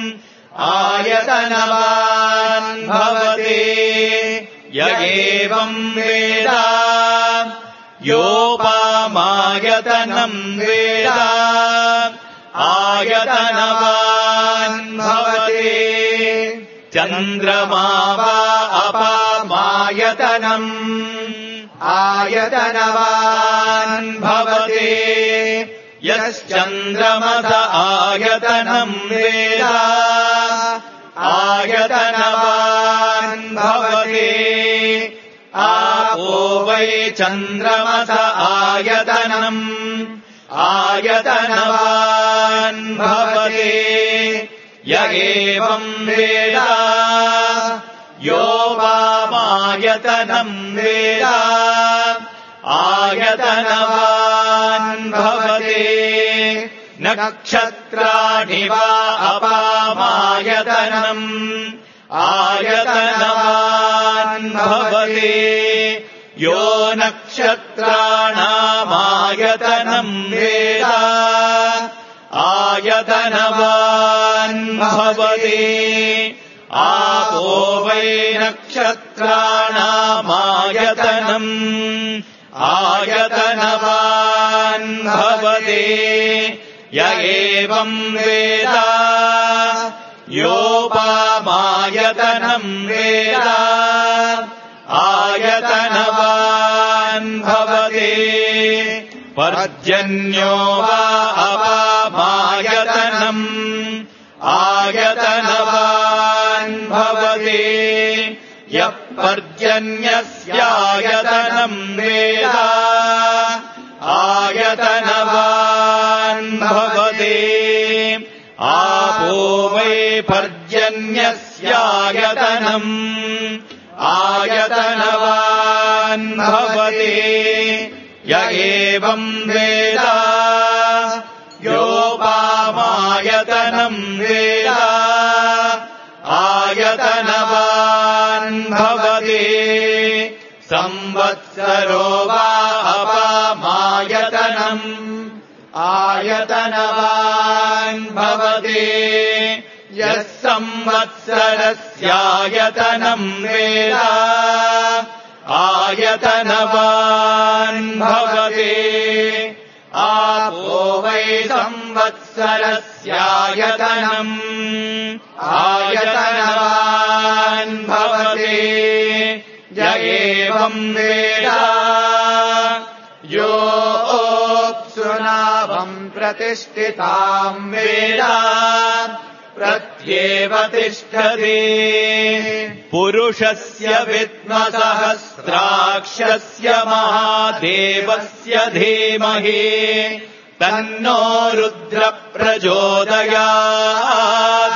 C: आयतनवान् भवते य एवम् वेद योपामायतनम् वेद आयतनवान् भवते चन्द्रमा वा अपामायतनम् आयतनवान् भवते यश्चन्द्रमस आयतनम् वेद आयतनवान् भवते आपो वै चन्द्रमस आयतनम् आयतनवान् भवते य एवम् वेद योपामायतनम् वेद आयतनवान् भवते नक्षत्राणि वा अपामायतनम् आयतनवान् भवते यो नक्षत्राणामायतनम् वेद आयतनवान् भवते आपो वै नक्षत्राणामायतनम् आयतनवान् भवते य एवम् वेद योपामायतनम् वेद आयतनवान् भवति पर्जन्यो वा अपामायतनम् आयतनवान् भवति यः पर्जन्यस्यायतनम् वेद आयतनवान् भवति आपो वै पर्जन्यस्यायतनम् आयतनवान् भवति य एवम् वेद योपामायतनम् वेद आयतनवान् भवति संवत्सरो वा अपामायतनम् आयतनवान् भवति यः संवत्सरस्यायतनम् वेद आयतनवान् भवति आपो वै संवत्सरस्यायतनम् आयतनवान् भवति य एवम् वेद योऽप्सुनाभम् प्रतिष्ठिताम् वेद प्रत्येव तिष्ठति पुरुषस्य विद्मसहस्राक्षस्य महादेवस्य धीमहि तन्नो रुद्र प्रचोदयात्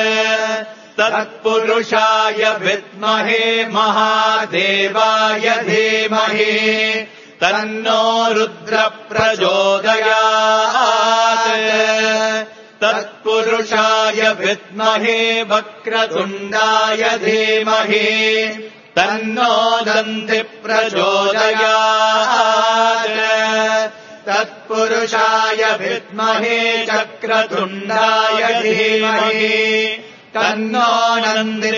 C: तत्पुरुषाय विद्महे महादेवाय धीमहि तन्नो रुद्र प्रचोदयात् तत्पुरुषाय विद्महे वक्रतुण्डाय धीमहि तन्नो दन्ति प्रचोदयात् तत्पुरुषाय विद्महे चक्रतुण्डाय धीमहि तन्नो नन्दी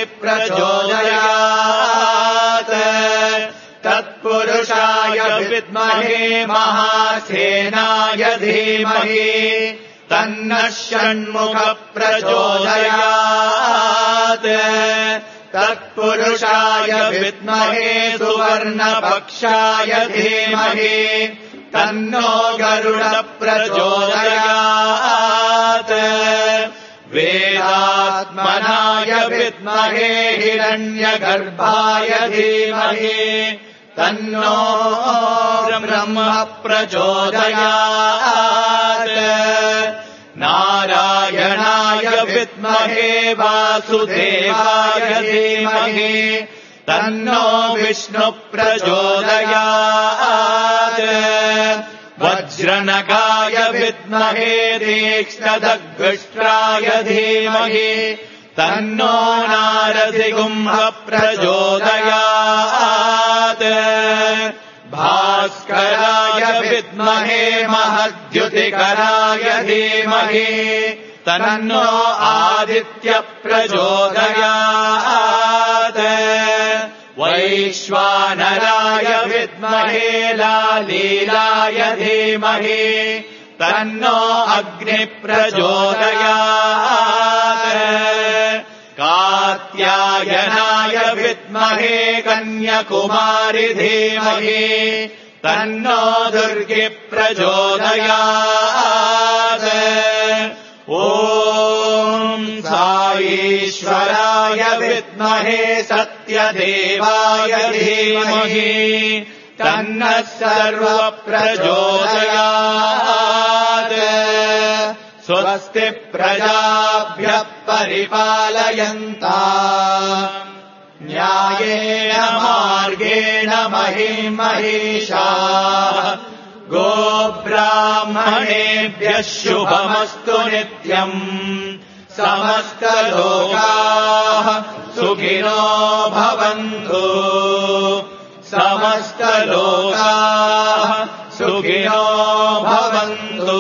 C: प्रचोदयात् तत्पुरुषाय विद्महे महासेनाय धीमहि तन्नः षण्मुख प्रचोदयात् तत्पुरुषाय विद्महे सुवर्णपक्षाय धीमहि तन्नो गरुड प्रचोदयात् वेदात्मनाय विद्महे हिरण्यगर्भाय धीमहि तन्नो ब्रह्म प्रचोदयात् नारायणाय विद्महे वासुदेवाय धीमहि तन्नो विष्णु प्रचोदयात् वज्रनगाय विद्महे तीक्ष्णदग्ष्ट्राय धीमहि तन्नो नारसिंह प्रचोदयात् भास्कराय विद्महे महद्युतिकराय धीमहि तन्नो आदित्य प्रचोदयात् वैश्वानराय विद्महे लालीलाय धीमहि तन्नो अग्नि प्रचोदयात् कात्यायनाय विद्महे कन्याकुमारि धीमहि तन्नो दुर्गे प्रचोदयात् ॐ साईश्वराय विद्महे सत्यदेवाय धीमहि तन्नः सर्व प्रचोदयात् स्वस्ति प्रजाभ्यः परिपालयन्ताम् न्यायेन मार्गेण महिम् महिषाः गोब्राह्मणेभ्यः शुभमस्तु नित्यम् समस्तलोकाः सुखिनो भवन्तु समस्तलोकाः सुखिनो भवन्तु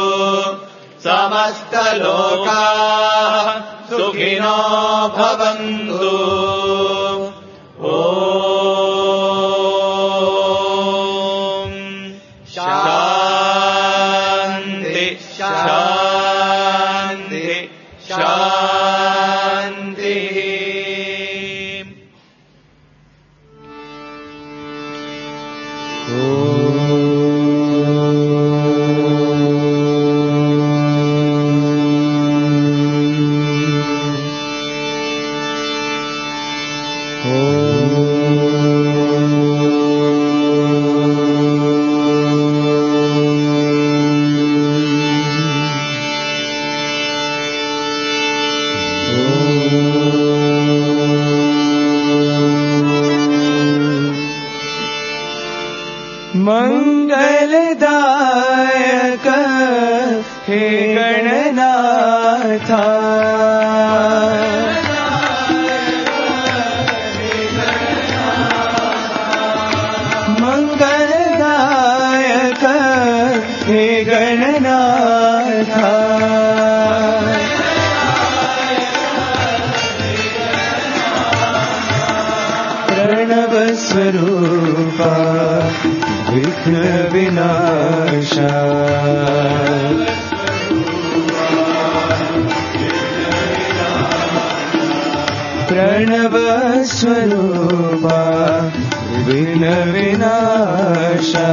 C: समस्तलोकाः सुखिनो भवन्तु ॐ शान्ति శాంతి శాంతి.
D: मंगलदायक हे गणनाथ, मंगलदायक हे गणनाथ, प्रणव स्वरूपा विघ्न विनाशा, प्रणव स्वरूपा विघ्न विनाशा,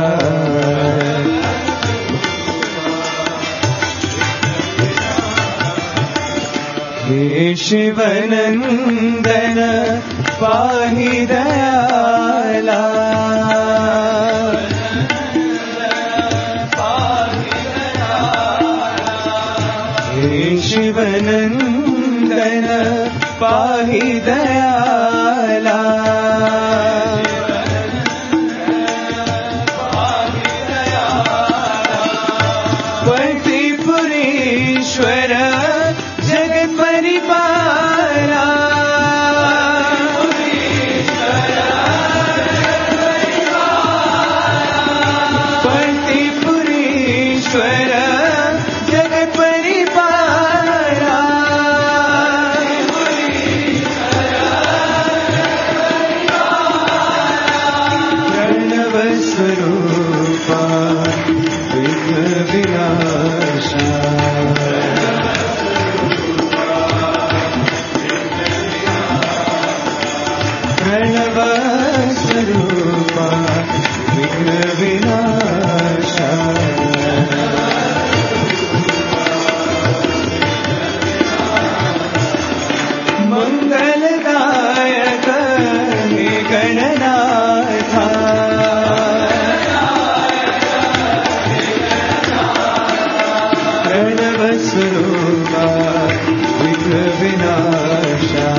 D: हे शिवनंदन पाहि दयाला, शिवनंदन पाहि दयाला, पतिपुरीश्वर जगत परिपाला, पतिपुरीश्वर जगत परिपाला, प्रणव स्वरूपा विघ्न विनाशा, प्रणव स्वरूपा विघ्न विनाशा, मंगलदायक हे गणनाथ, प्रणव स्वरूपा विघ्न विनाशा,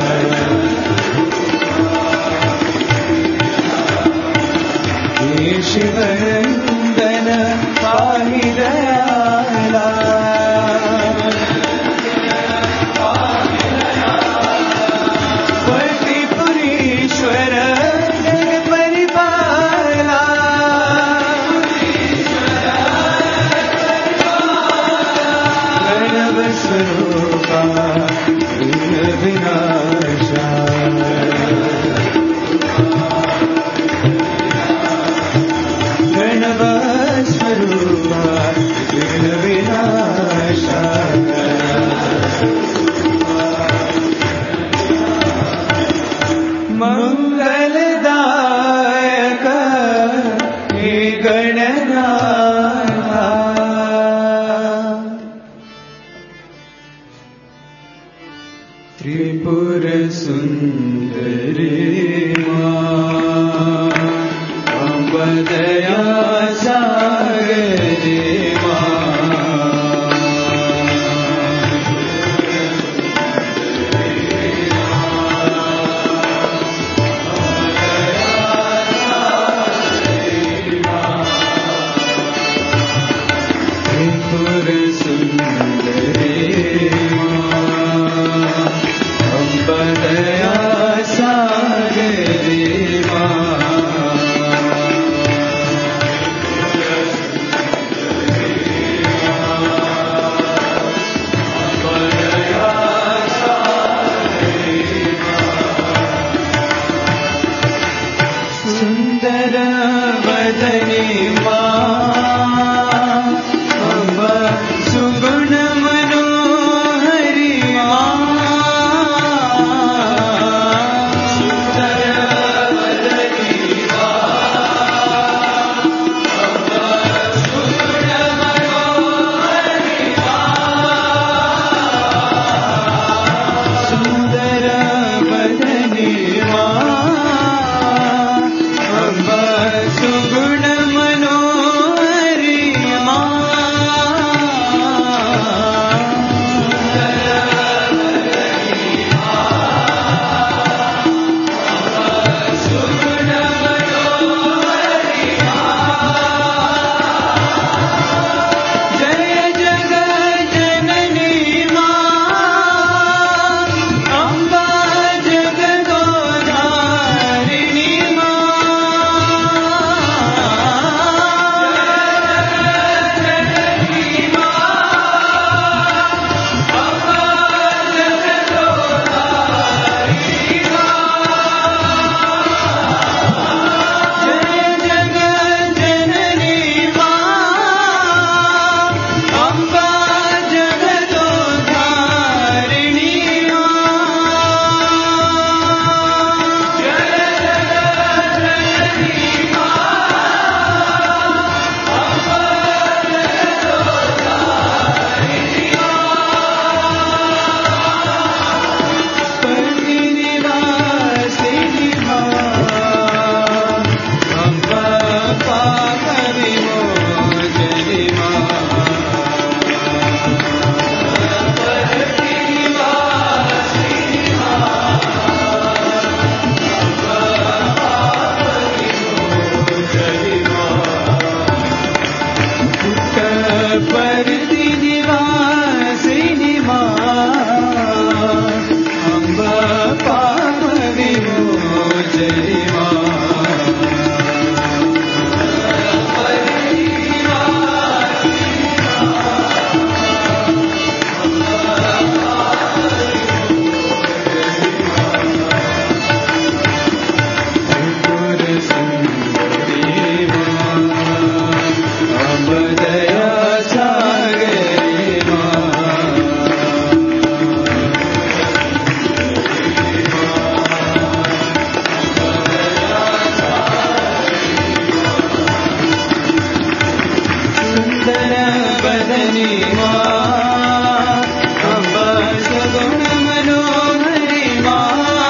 D: हे शिवनंदन पाहि दयाला, पतिपुरीश्वर जगत परिपाला, प्रणव स्वरूपा विघ्न विनाशा, प्रणव स्वरूपा विघ्न विनाशा, मंगलदायक हे गणनाथ, त्रिपुर सुंदरी मां, अम्ब दया सागरे त्रिपुर सुंदरी मां, अम्ब दया सा वदन वदनी माँ अम्बा सगुण मनोहरी माँ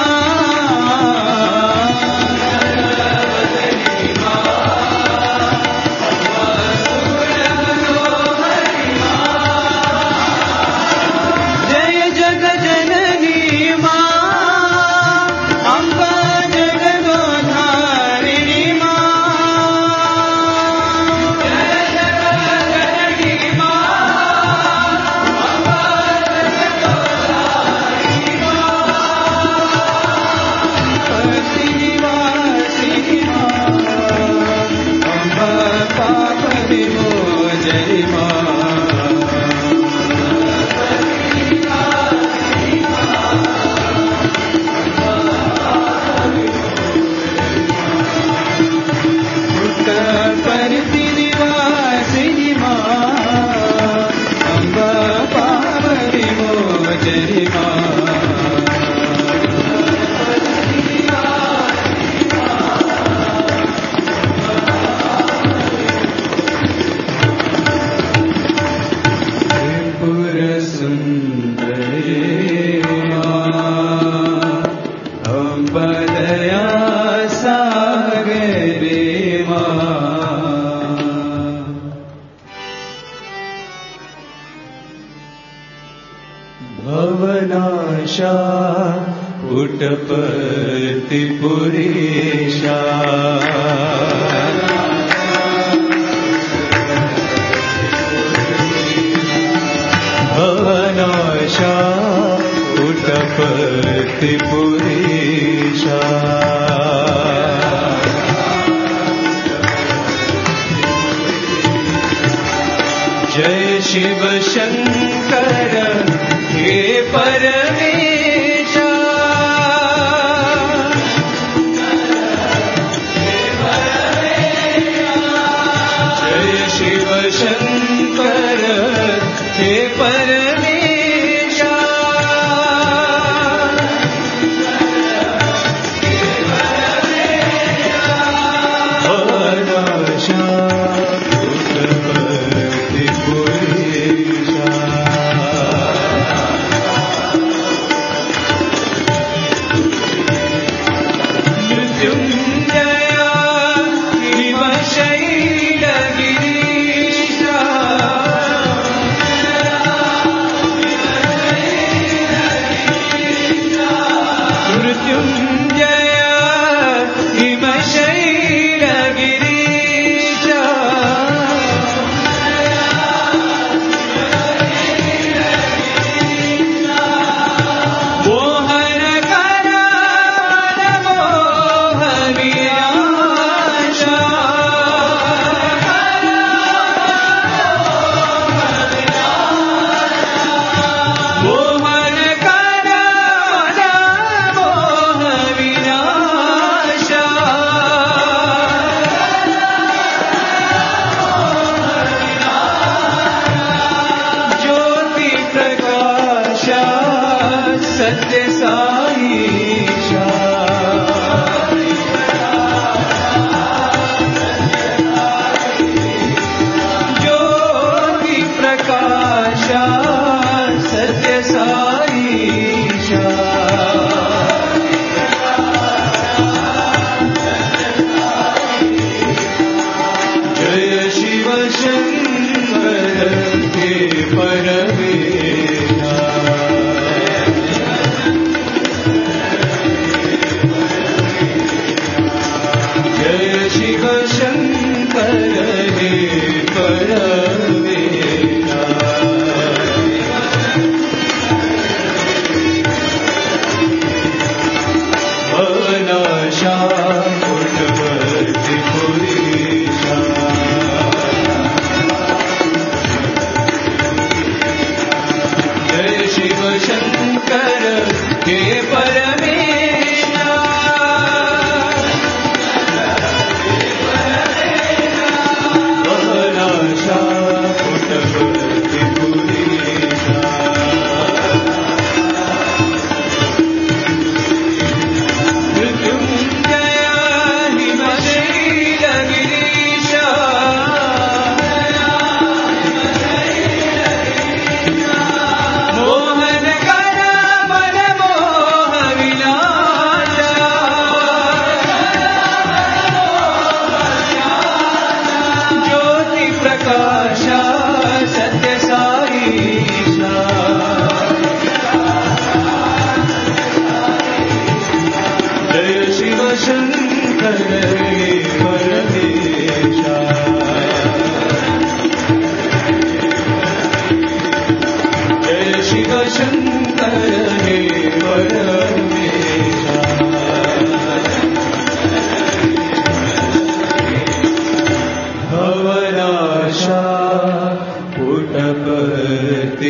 D: भवनाशा पुटपति पुरेशा भवनाशा पुटपति पुरेशा जय शिव शंकर हे परमेशा जय शिव शंकर हे परमेशा भवनाशा पुटपति पुरेशा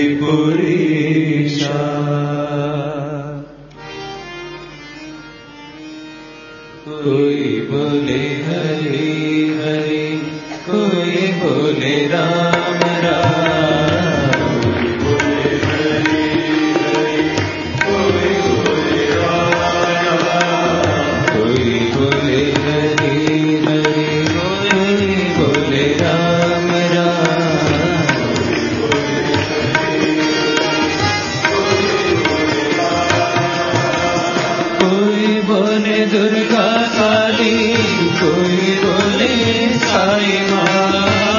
D: पुरीशा। कोई बोले हरे हरे, कोई बोले राम राम, कोई बोले हरे हरे, कोई बोले राम राम, कोई बोले हरे हरे, कोई बोले राम राम, कोई बोले दुर्गा काली, कोई बोले साई माँ,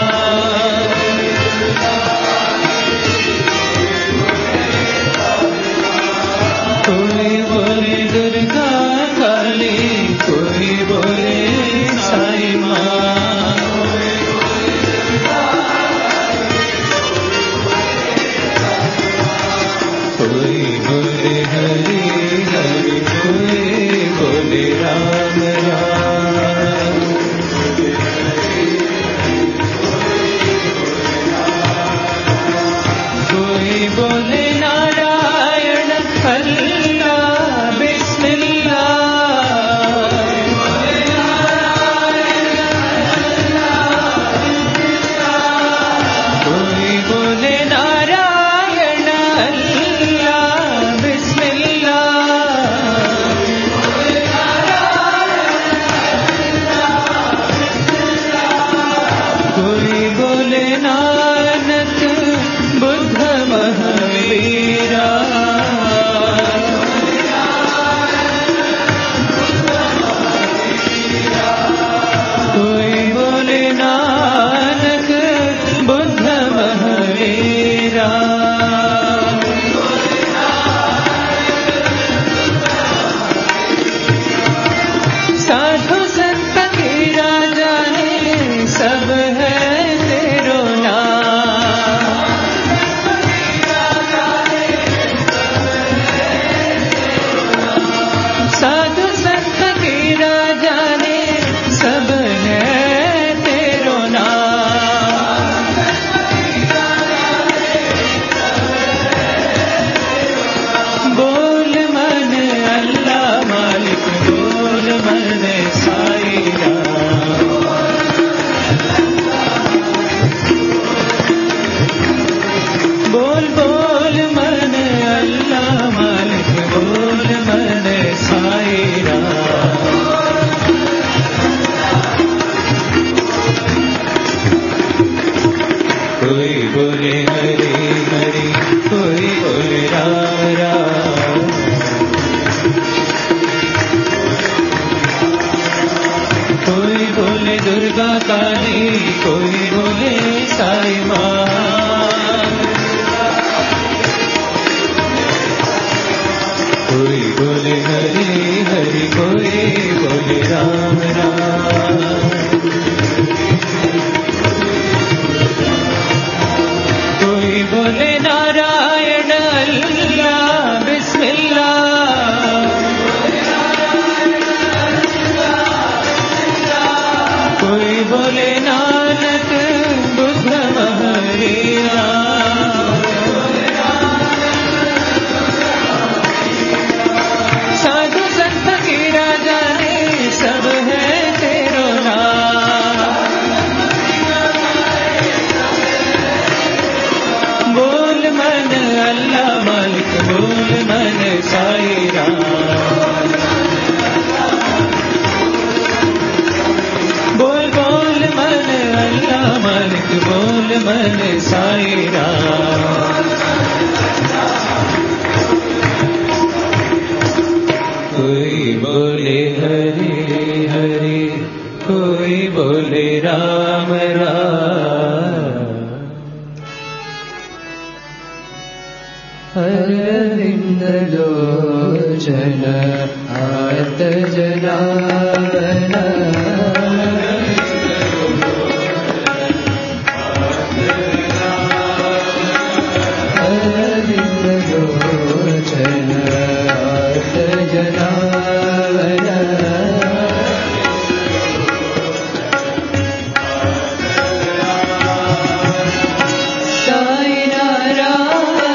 D: कोई बोले दुर्गा काली, कोई बोले साई माँ, कोई बोले हरि हरि, कोई बोले राम राम, कोई बोले नारायण अल्लाह बिस्मिल्लाह, कोई बोले नारायण अल्लाह बिस्मिल्लाह, कोई बोले नानक बुद्ध महावीरा, कोई बोले नानक बुद्ध महावीरा, साधु संत की राजा ने सब है तेरो नाम, साधु संत की राजा ने सब है तेरो नाम, बोल मन अल्लाह मालिक, बोल मन साई राम, बोल बोल मन अल्लाह मालिक, बोल मन साई राम, कोई बोले हरि हरि, कोई बोले राम राम, कोई बोले दुर्गा काली, कोई बोले साई माँ, कोई बोले हरि हरि, कोई बोले राम राम, कोई बोले नारायण अल्लाह बिस्मिल्लाह, कोई बोले नानक बुद्ध महावीरा, साधु संत की राजा ने सब है तेरो नाम, बोल मन अल्लाह मालिक, बोल मन साई राम, बोल बोल मन अल्लाह मालिक, बोल मन साई राम, कोई बोले हरि हरि, कोई बोले राम राम, अरविंद लोचन आत जनार्दन, अरविंद लोचन आत जनार्दन, साई नारायण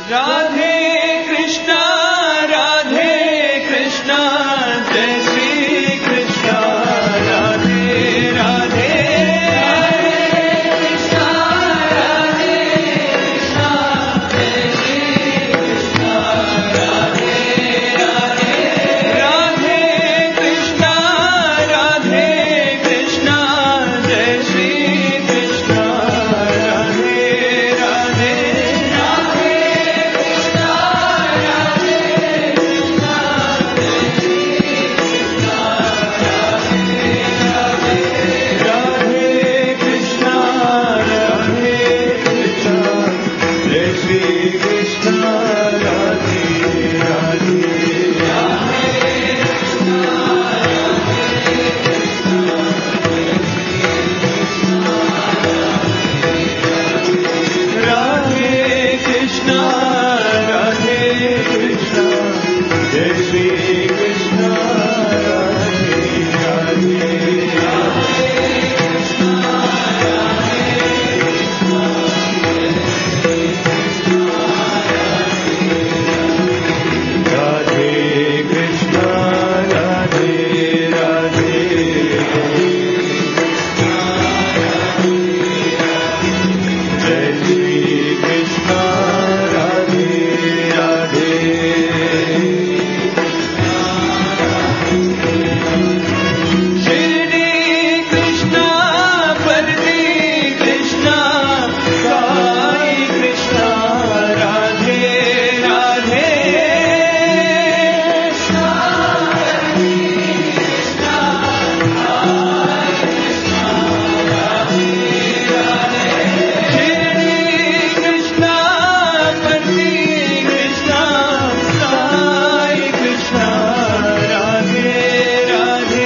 D: राधे कृष्णा राधे कृष्णा जय श्री कृष्णा राधे राधे कृष्णा राधे कृष्णा जय श्री कृष्णा राधे राधे राधे कृष्णा राधे कृष्णा जय श्री कृष्णा राधे राधे राधे कृष्णा राधे कृष्णा जय श्री कृष्णा राधे राधे राधे कृष्णा राधे कृष्णा जय श्री कृष्णा राधे राधे राधे कृष्णा राधे कृष्णा जय श्री कृष्णा राधे राधे राधे कृष्णा राधे राधे जय श्री कृष्णा राधे राधे शिरडी कृष्णा परदी कृष्णा साई कृष्णा राधे राधे शिरडी कृष्णा परदी कृष्णा साई कृष्णा राधे राधे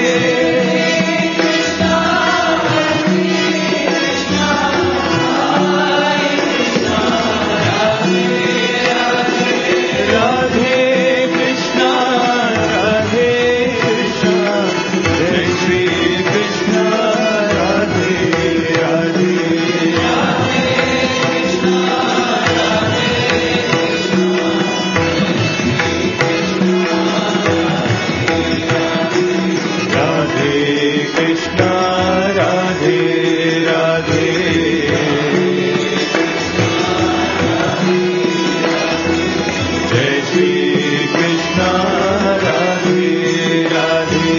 D: राधे कृष्णा राधे कृष्णा जय श्री कृष्णा राधे राधे राधे कृष्णा राधे राधे जय श्री कृष्णा राधे राधे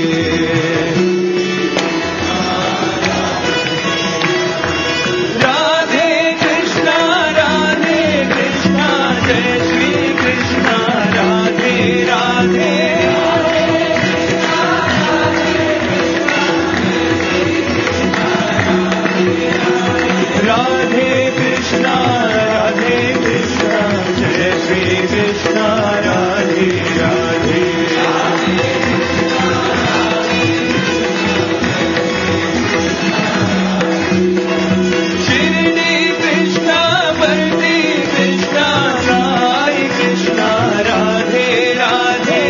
D: राधे कृष्णा राधे कृष्णा जय श्री कृष्णा राधे राधे राधे कृष्णा राधे कृष्णा जय श्री कृष्णा राधे राधे शिरडी कृष्णा बरदी कृष्णा साई कृष्णा राधे राधे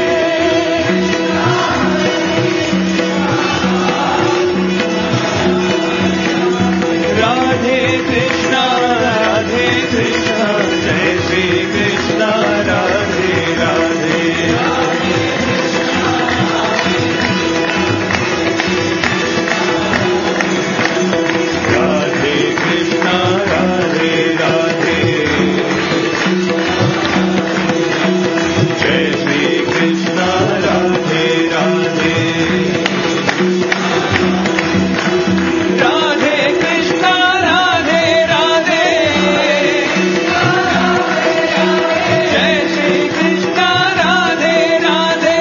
D: राधे कृष्णा राधे कृष्णा जय श्री कृष्णा राधे राधे राधे कृष्णा राधे राधे जय श्री कृष्णा राधे राधे राधे कृष्णा राधे राधे जय श्री कृष्णा राधे राधे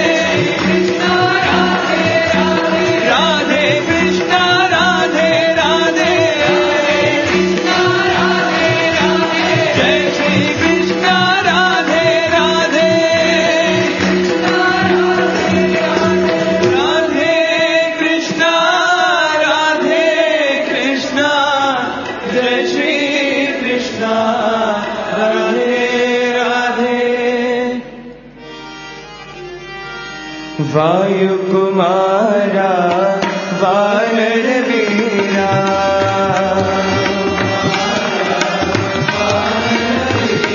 D: राधे कृष्णा राधे राधे जय श्री कृष्णा राधे राधे राधे कृष्णा राधे कृष्णा जय श्री कृष्णा राधे राधे वायु कुमारा वानर वीरा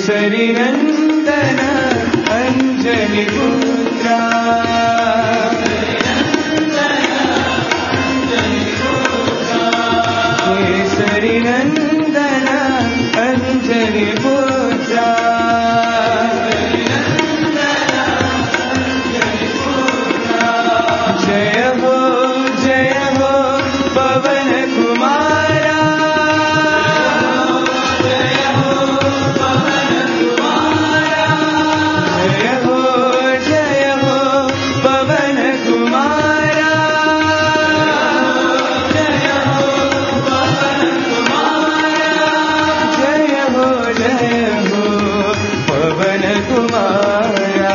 D: केसरी नंदन अंजनी पुत्रा केसरी नंदन अंजनी पुत्रा जय हो जय हो पवन कुमारा जय हो पवन कुमारा जय हो जय हो पवन कुमारा जय हो पवन कुमारा जय हो जय हो पवन कुमारा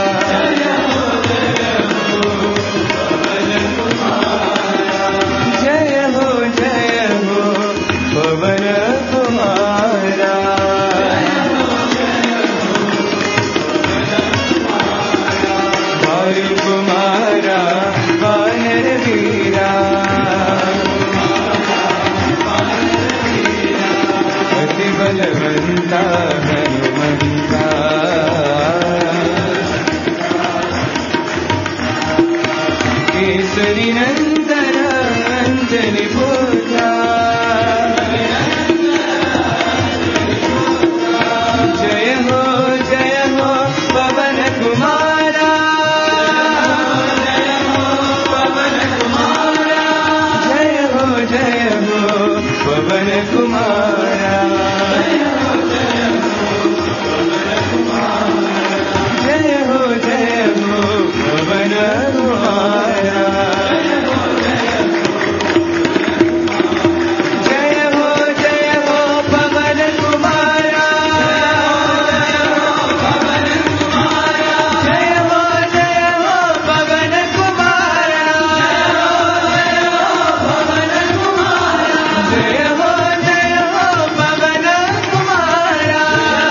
D: बलवंता हनुमंता केसरी नंदन अंजनी पुत्रा जय हो जय हो पवन कुमारा जय हो पवन कुमारा जय हो जय हो पवन कुमारा जय हो जय हो पवन कुमारा जय हो जय हो पवन कुमारा जय हो जय हो पवन कुमारा जय हो जय हो पवन कुमारा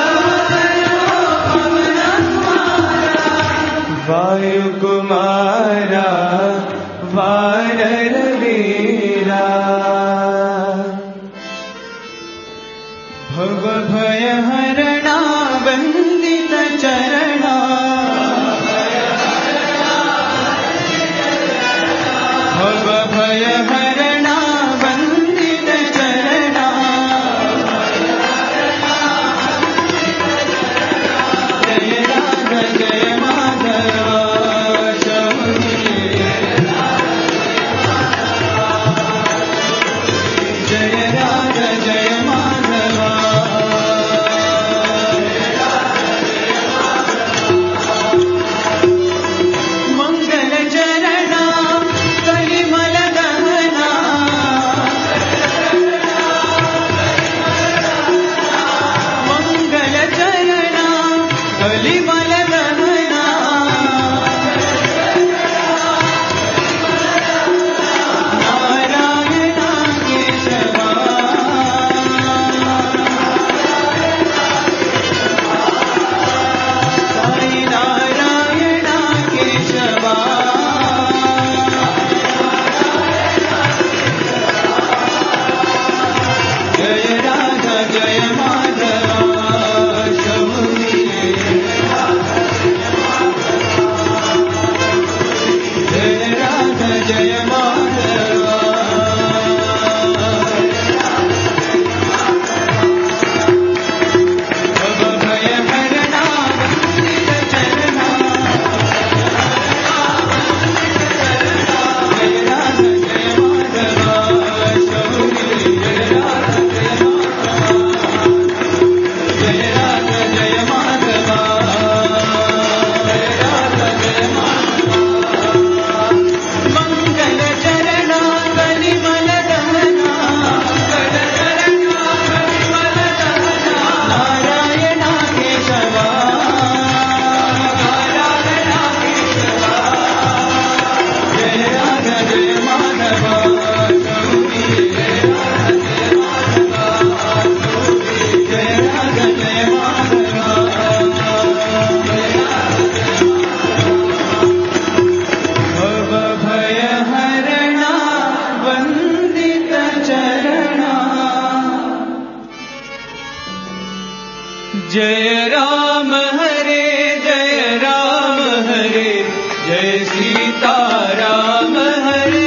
D: वायु कुमारा वानर वीरा भव भय हरणा वंदित चरणा भव भय हरणा वंदित चरणा जय राघव जय माधव जय राघव जय माधव मंगल चरणा कलिमल गहना मंगल चरणा कलिमल गहना नारायण केशवा जय राम हरे जय राम हरे जय सीता राम हरे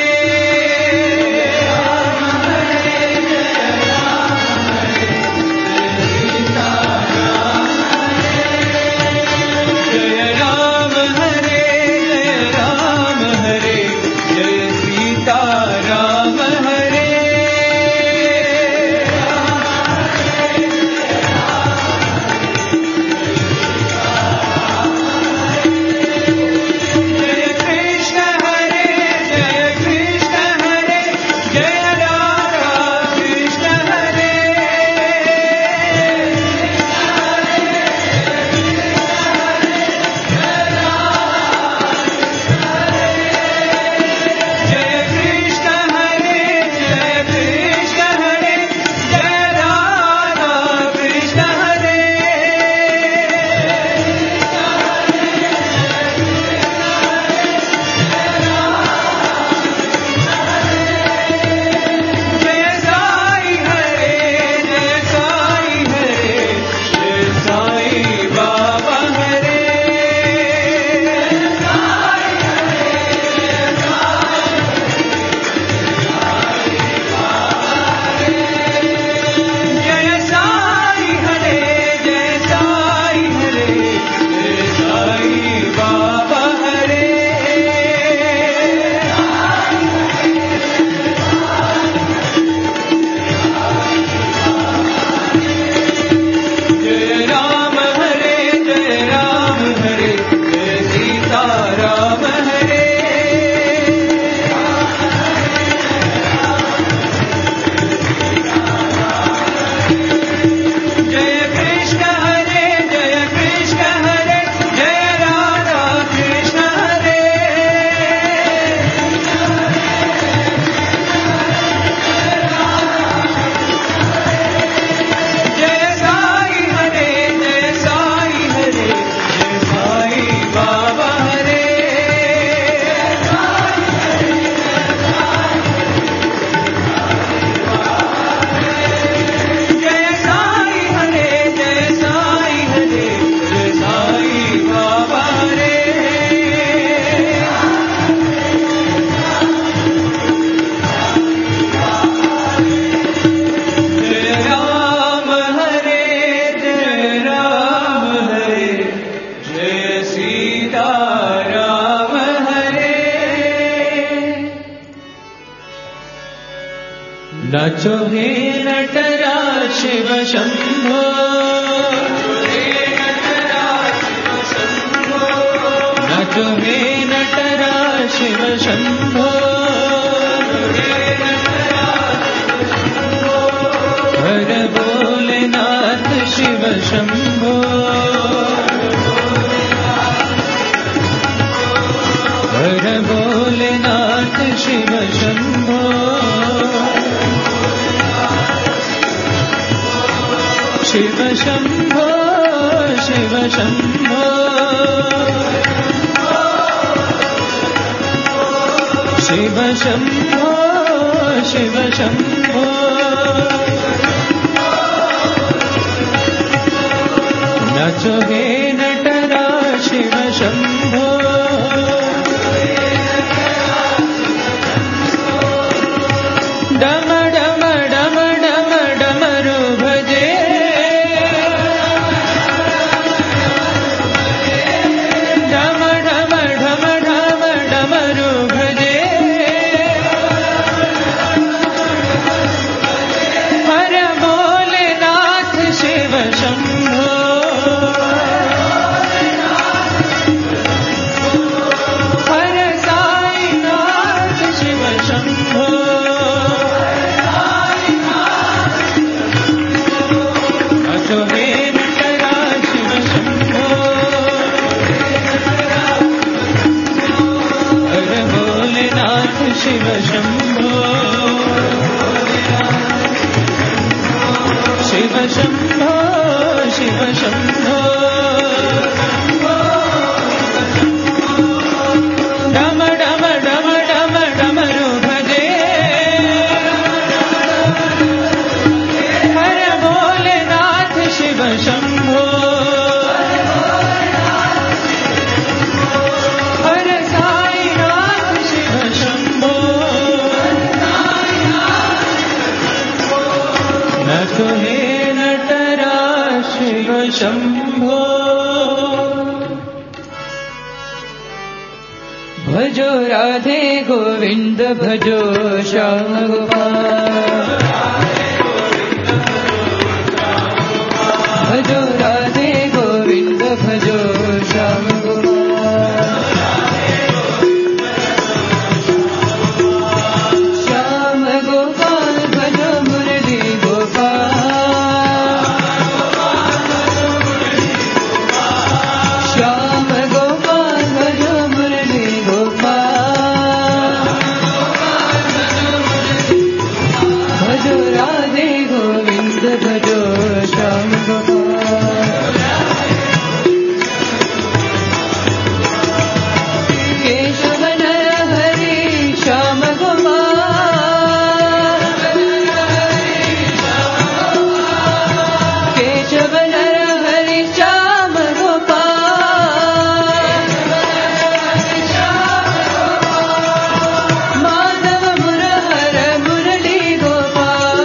D: नाचो हे नटराज शिव शंभो नाचो हे नटराज शिव शंभो हर भोलेनाथ शिव शंभो हर भोलेनाथ शिव शंभो शिव शंभो शिव शंभो शिव शंभो शिव शंभो नाचो हे नटराज शिव शंभो डम डम डम डम डमरू भजे डम डम डम डम डमरू भजे हर भोलेनाथ शिव शंभो हर साईनाथ शिव शंभो नाचो हे नटराज शिव शंभो हर भोलेनाथ शिव शंभो शिव शंभो शिव शंभो डम डम डम डम डमरू भजे हर भोलेनाथ शिव शंभो नको हे नटराज शिव शंभो भजो राधे गोविंद भजो श्याम गोपाल भजो राधे गोविंद भजो श्याम गोपाल श्याम गोपाल भजो मुरली गोपाल श्याम गोपाल भजो मुरली गोपाल भजो राधे गोविंद भजो श्याम गोपाल केशव नरहरि श्याम गोपाल केशव नरहरि श्याम गोपाल माधव मुरहर मुरली गोपाल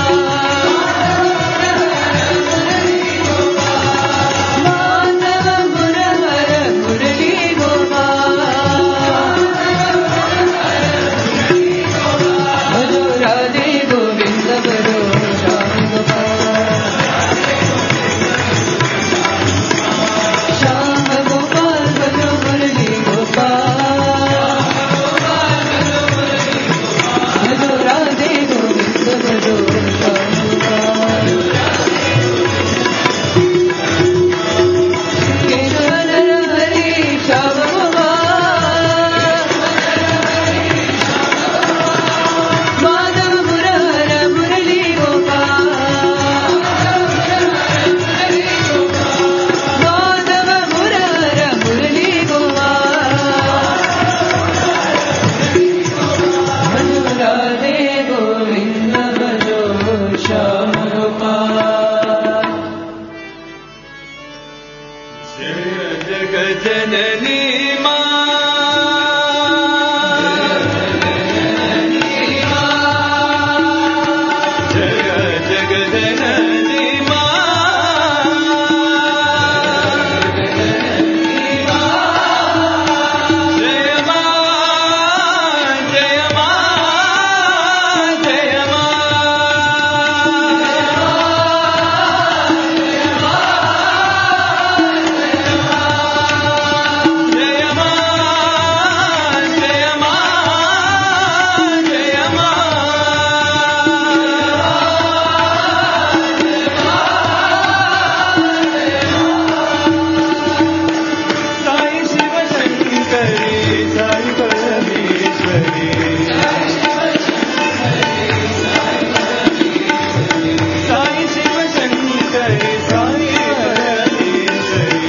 D: माधव मुरहर मुरली गोपाल भजो राधे गोविंद भजो श्याम गोपाल श्याम गोपाल भजो मुरली गोपाल भजो राधे गोविंद भजो श्याम गोपाल केशव नरहरि श्याम गोपाल माधव मुरहर मुरली गोपाल माधव मुरहर मुरली गोपाल भजो राधे गोविंद भजो श्याम गोपाल
C: जय जगजननी मां जय जगजननी मां जय मां जय मां जय साई शिव शंकरी साई परमेश्वरी साई शिव शंकरी साई परमेश्वरी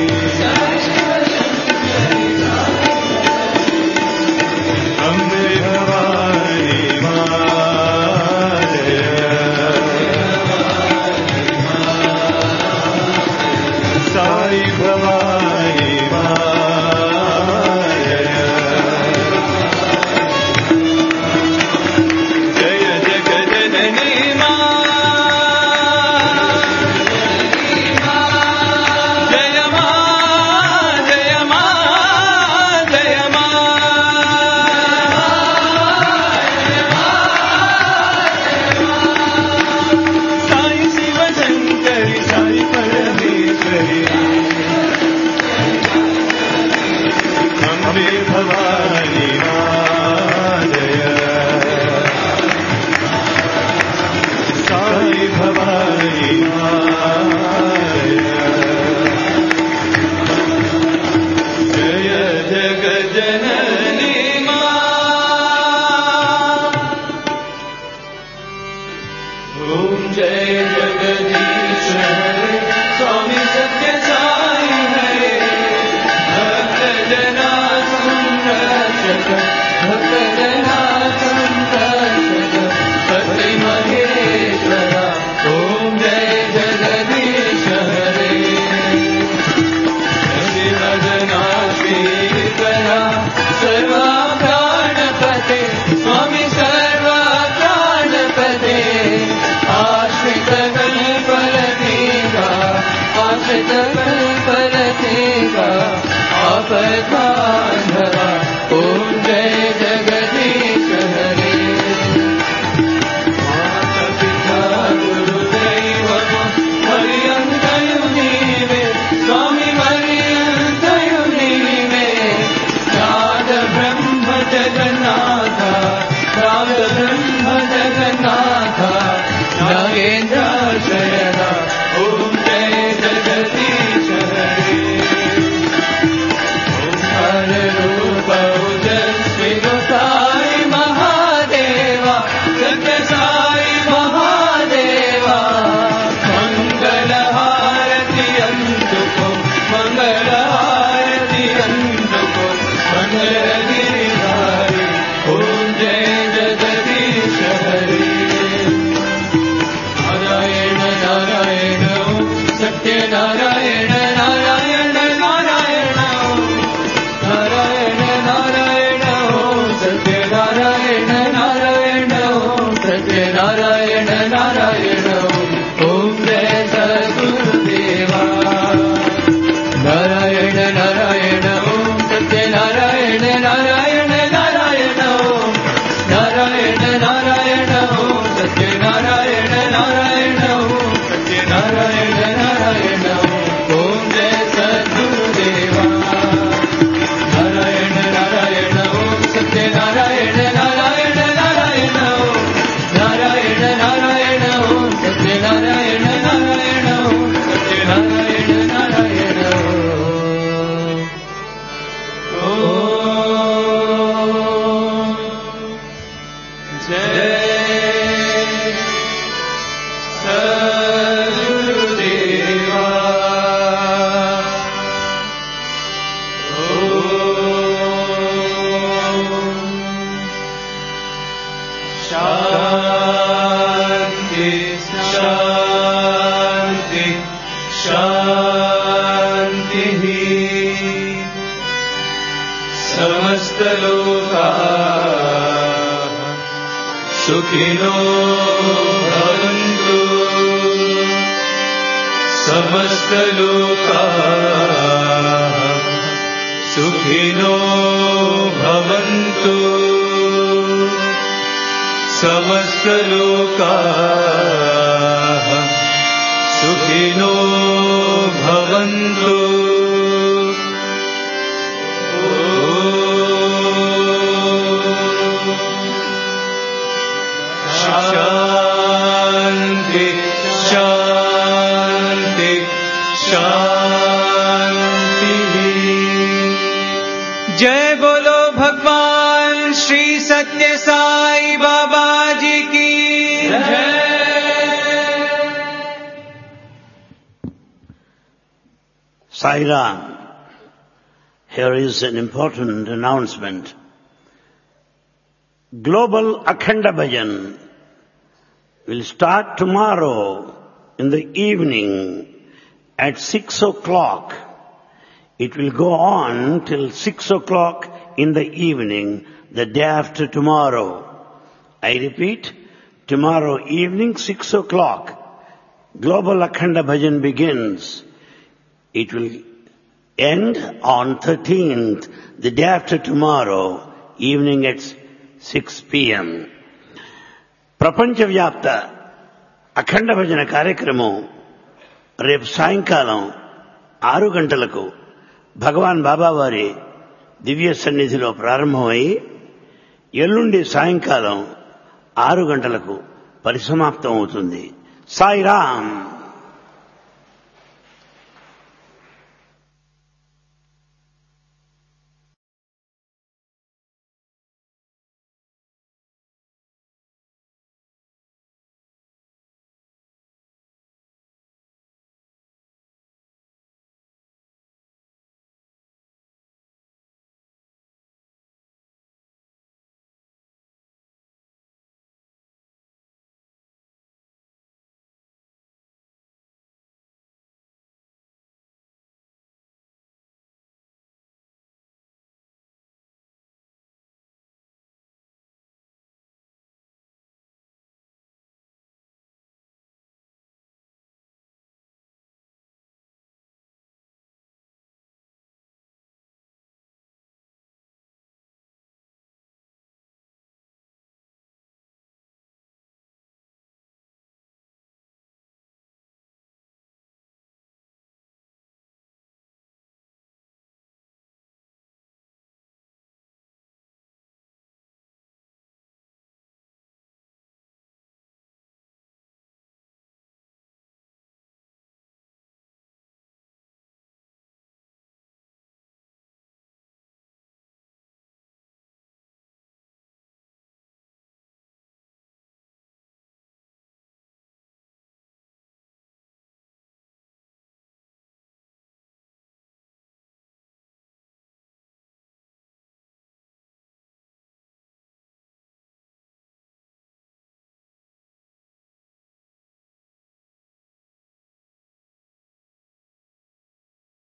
C: अम्बे भवानी माया साई भवानी माया जय जगजननी मां जय मां जय मां जय साई शिव शंकरी साई परमेश्वरी अम्बे भवानी माया साई भवानी माया जय जगजननी मां ओम जय जगदीश हरे स्वामी सत्य साई हरे भक्त जना सुंदर भक्त जना सुंदर सत्य महेश्वरा ओम जय जगदीश हरे भजना श्रीकरा सर्वा प्राणपते स्वामी सर्वा प्राणपते आश्रित
D: भगवान्धवा ॐ जय जगदीश हरे माता पिता गुरुदैवम पर्यन्तयु नीवे स्वामी पर्यन्तयु नीवे नाद ब्रह्म जगन्नाथ नाद ब्रह्म जगन्नाथ नागेन्द्र शयन ॐ जय जगदीश हरे ओंकार रूप ओजस्वी साई महादेवा सत्य साई महादेवा मंगल हारति अंतुको मंगल हारति अंतुको मंगल गिरिधारी ओम जय जगदीश हरे नारायण नारायण सत्य नारायण नारायण नारायण नारायण नारायण सत्य नारायण नारायण सत्य नारायण नारायण ओम जय सद्गुरुदेवा नारायण नारायण सत्य नारायण नारायण नारायण नारायण नारायण सत्य नारायण नारायण सत्य नारायण नारायण ओम जय सद्गुरुदेवा नारायण नारायण सत्य नारायण नारायण नारायण नारायण नारायण सत्य नारायण नारायण सत्य नारायण नारायण ओम जय सद्गुरुदेवा शांति शांति शांति समस्त लोकाः सुखिनो भवन्तु समस्त लोकाः सुखिनो भवन्तु समस्त लोकाः सुखिनो भवन्तु शांति शांति शांति जय बोलो भगवान श्री सत्य साई बाबा जी की जय।
E: Sai Ram, here is an important announcement. Global Akhanda Bhajan will start tomorrow in the evening at six o'clock. It will go on till six o'clock in the evening, the day after tomorrow. I repeat, tomorrow evening, six o'clock, Global Akhanda Bhajan begins. It will end on thirteenth, the day after tomorrow, evening at six p.m. ప్రపంచవ్యాప్త అఖండ భజన కార్యక్రమం రేపు సాయంకాలం ఆరు గంటలకు భగవాన్ బాబావారి దివ్య సన్నిధిలో ప్రారంభమై ఎల్లుండి సాయంకాలం ఆరు గంటలకు పరిసమాప్తం అవుతుంది. సాయి రామ్.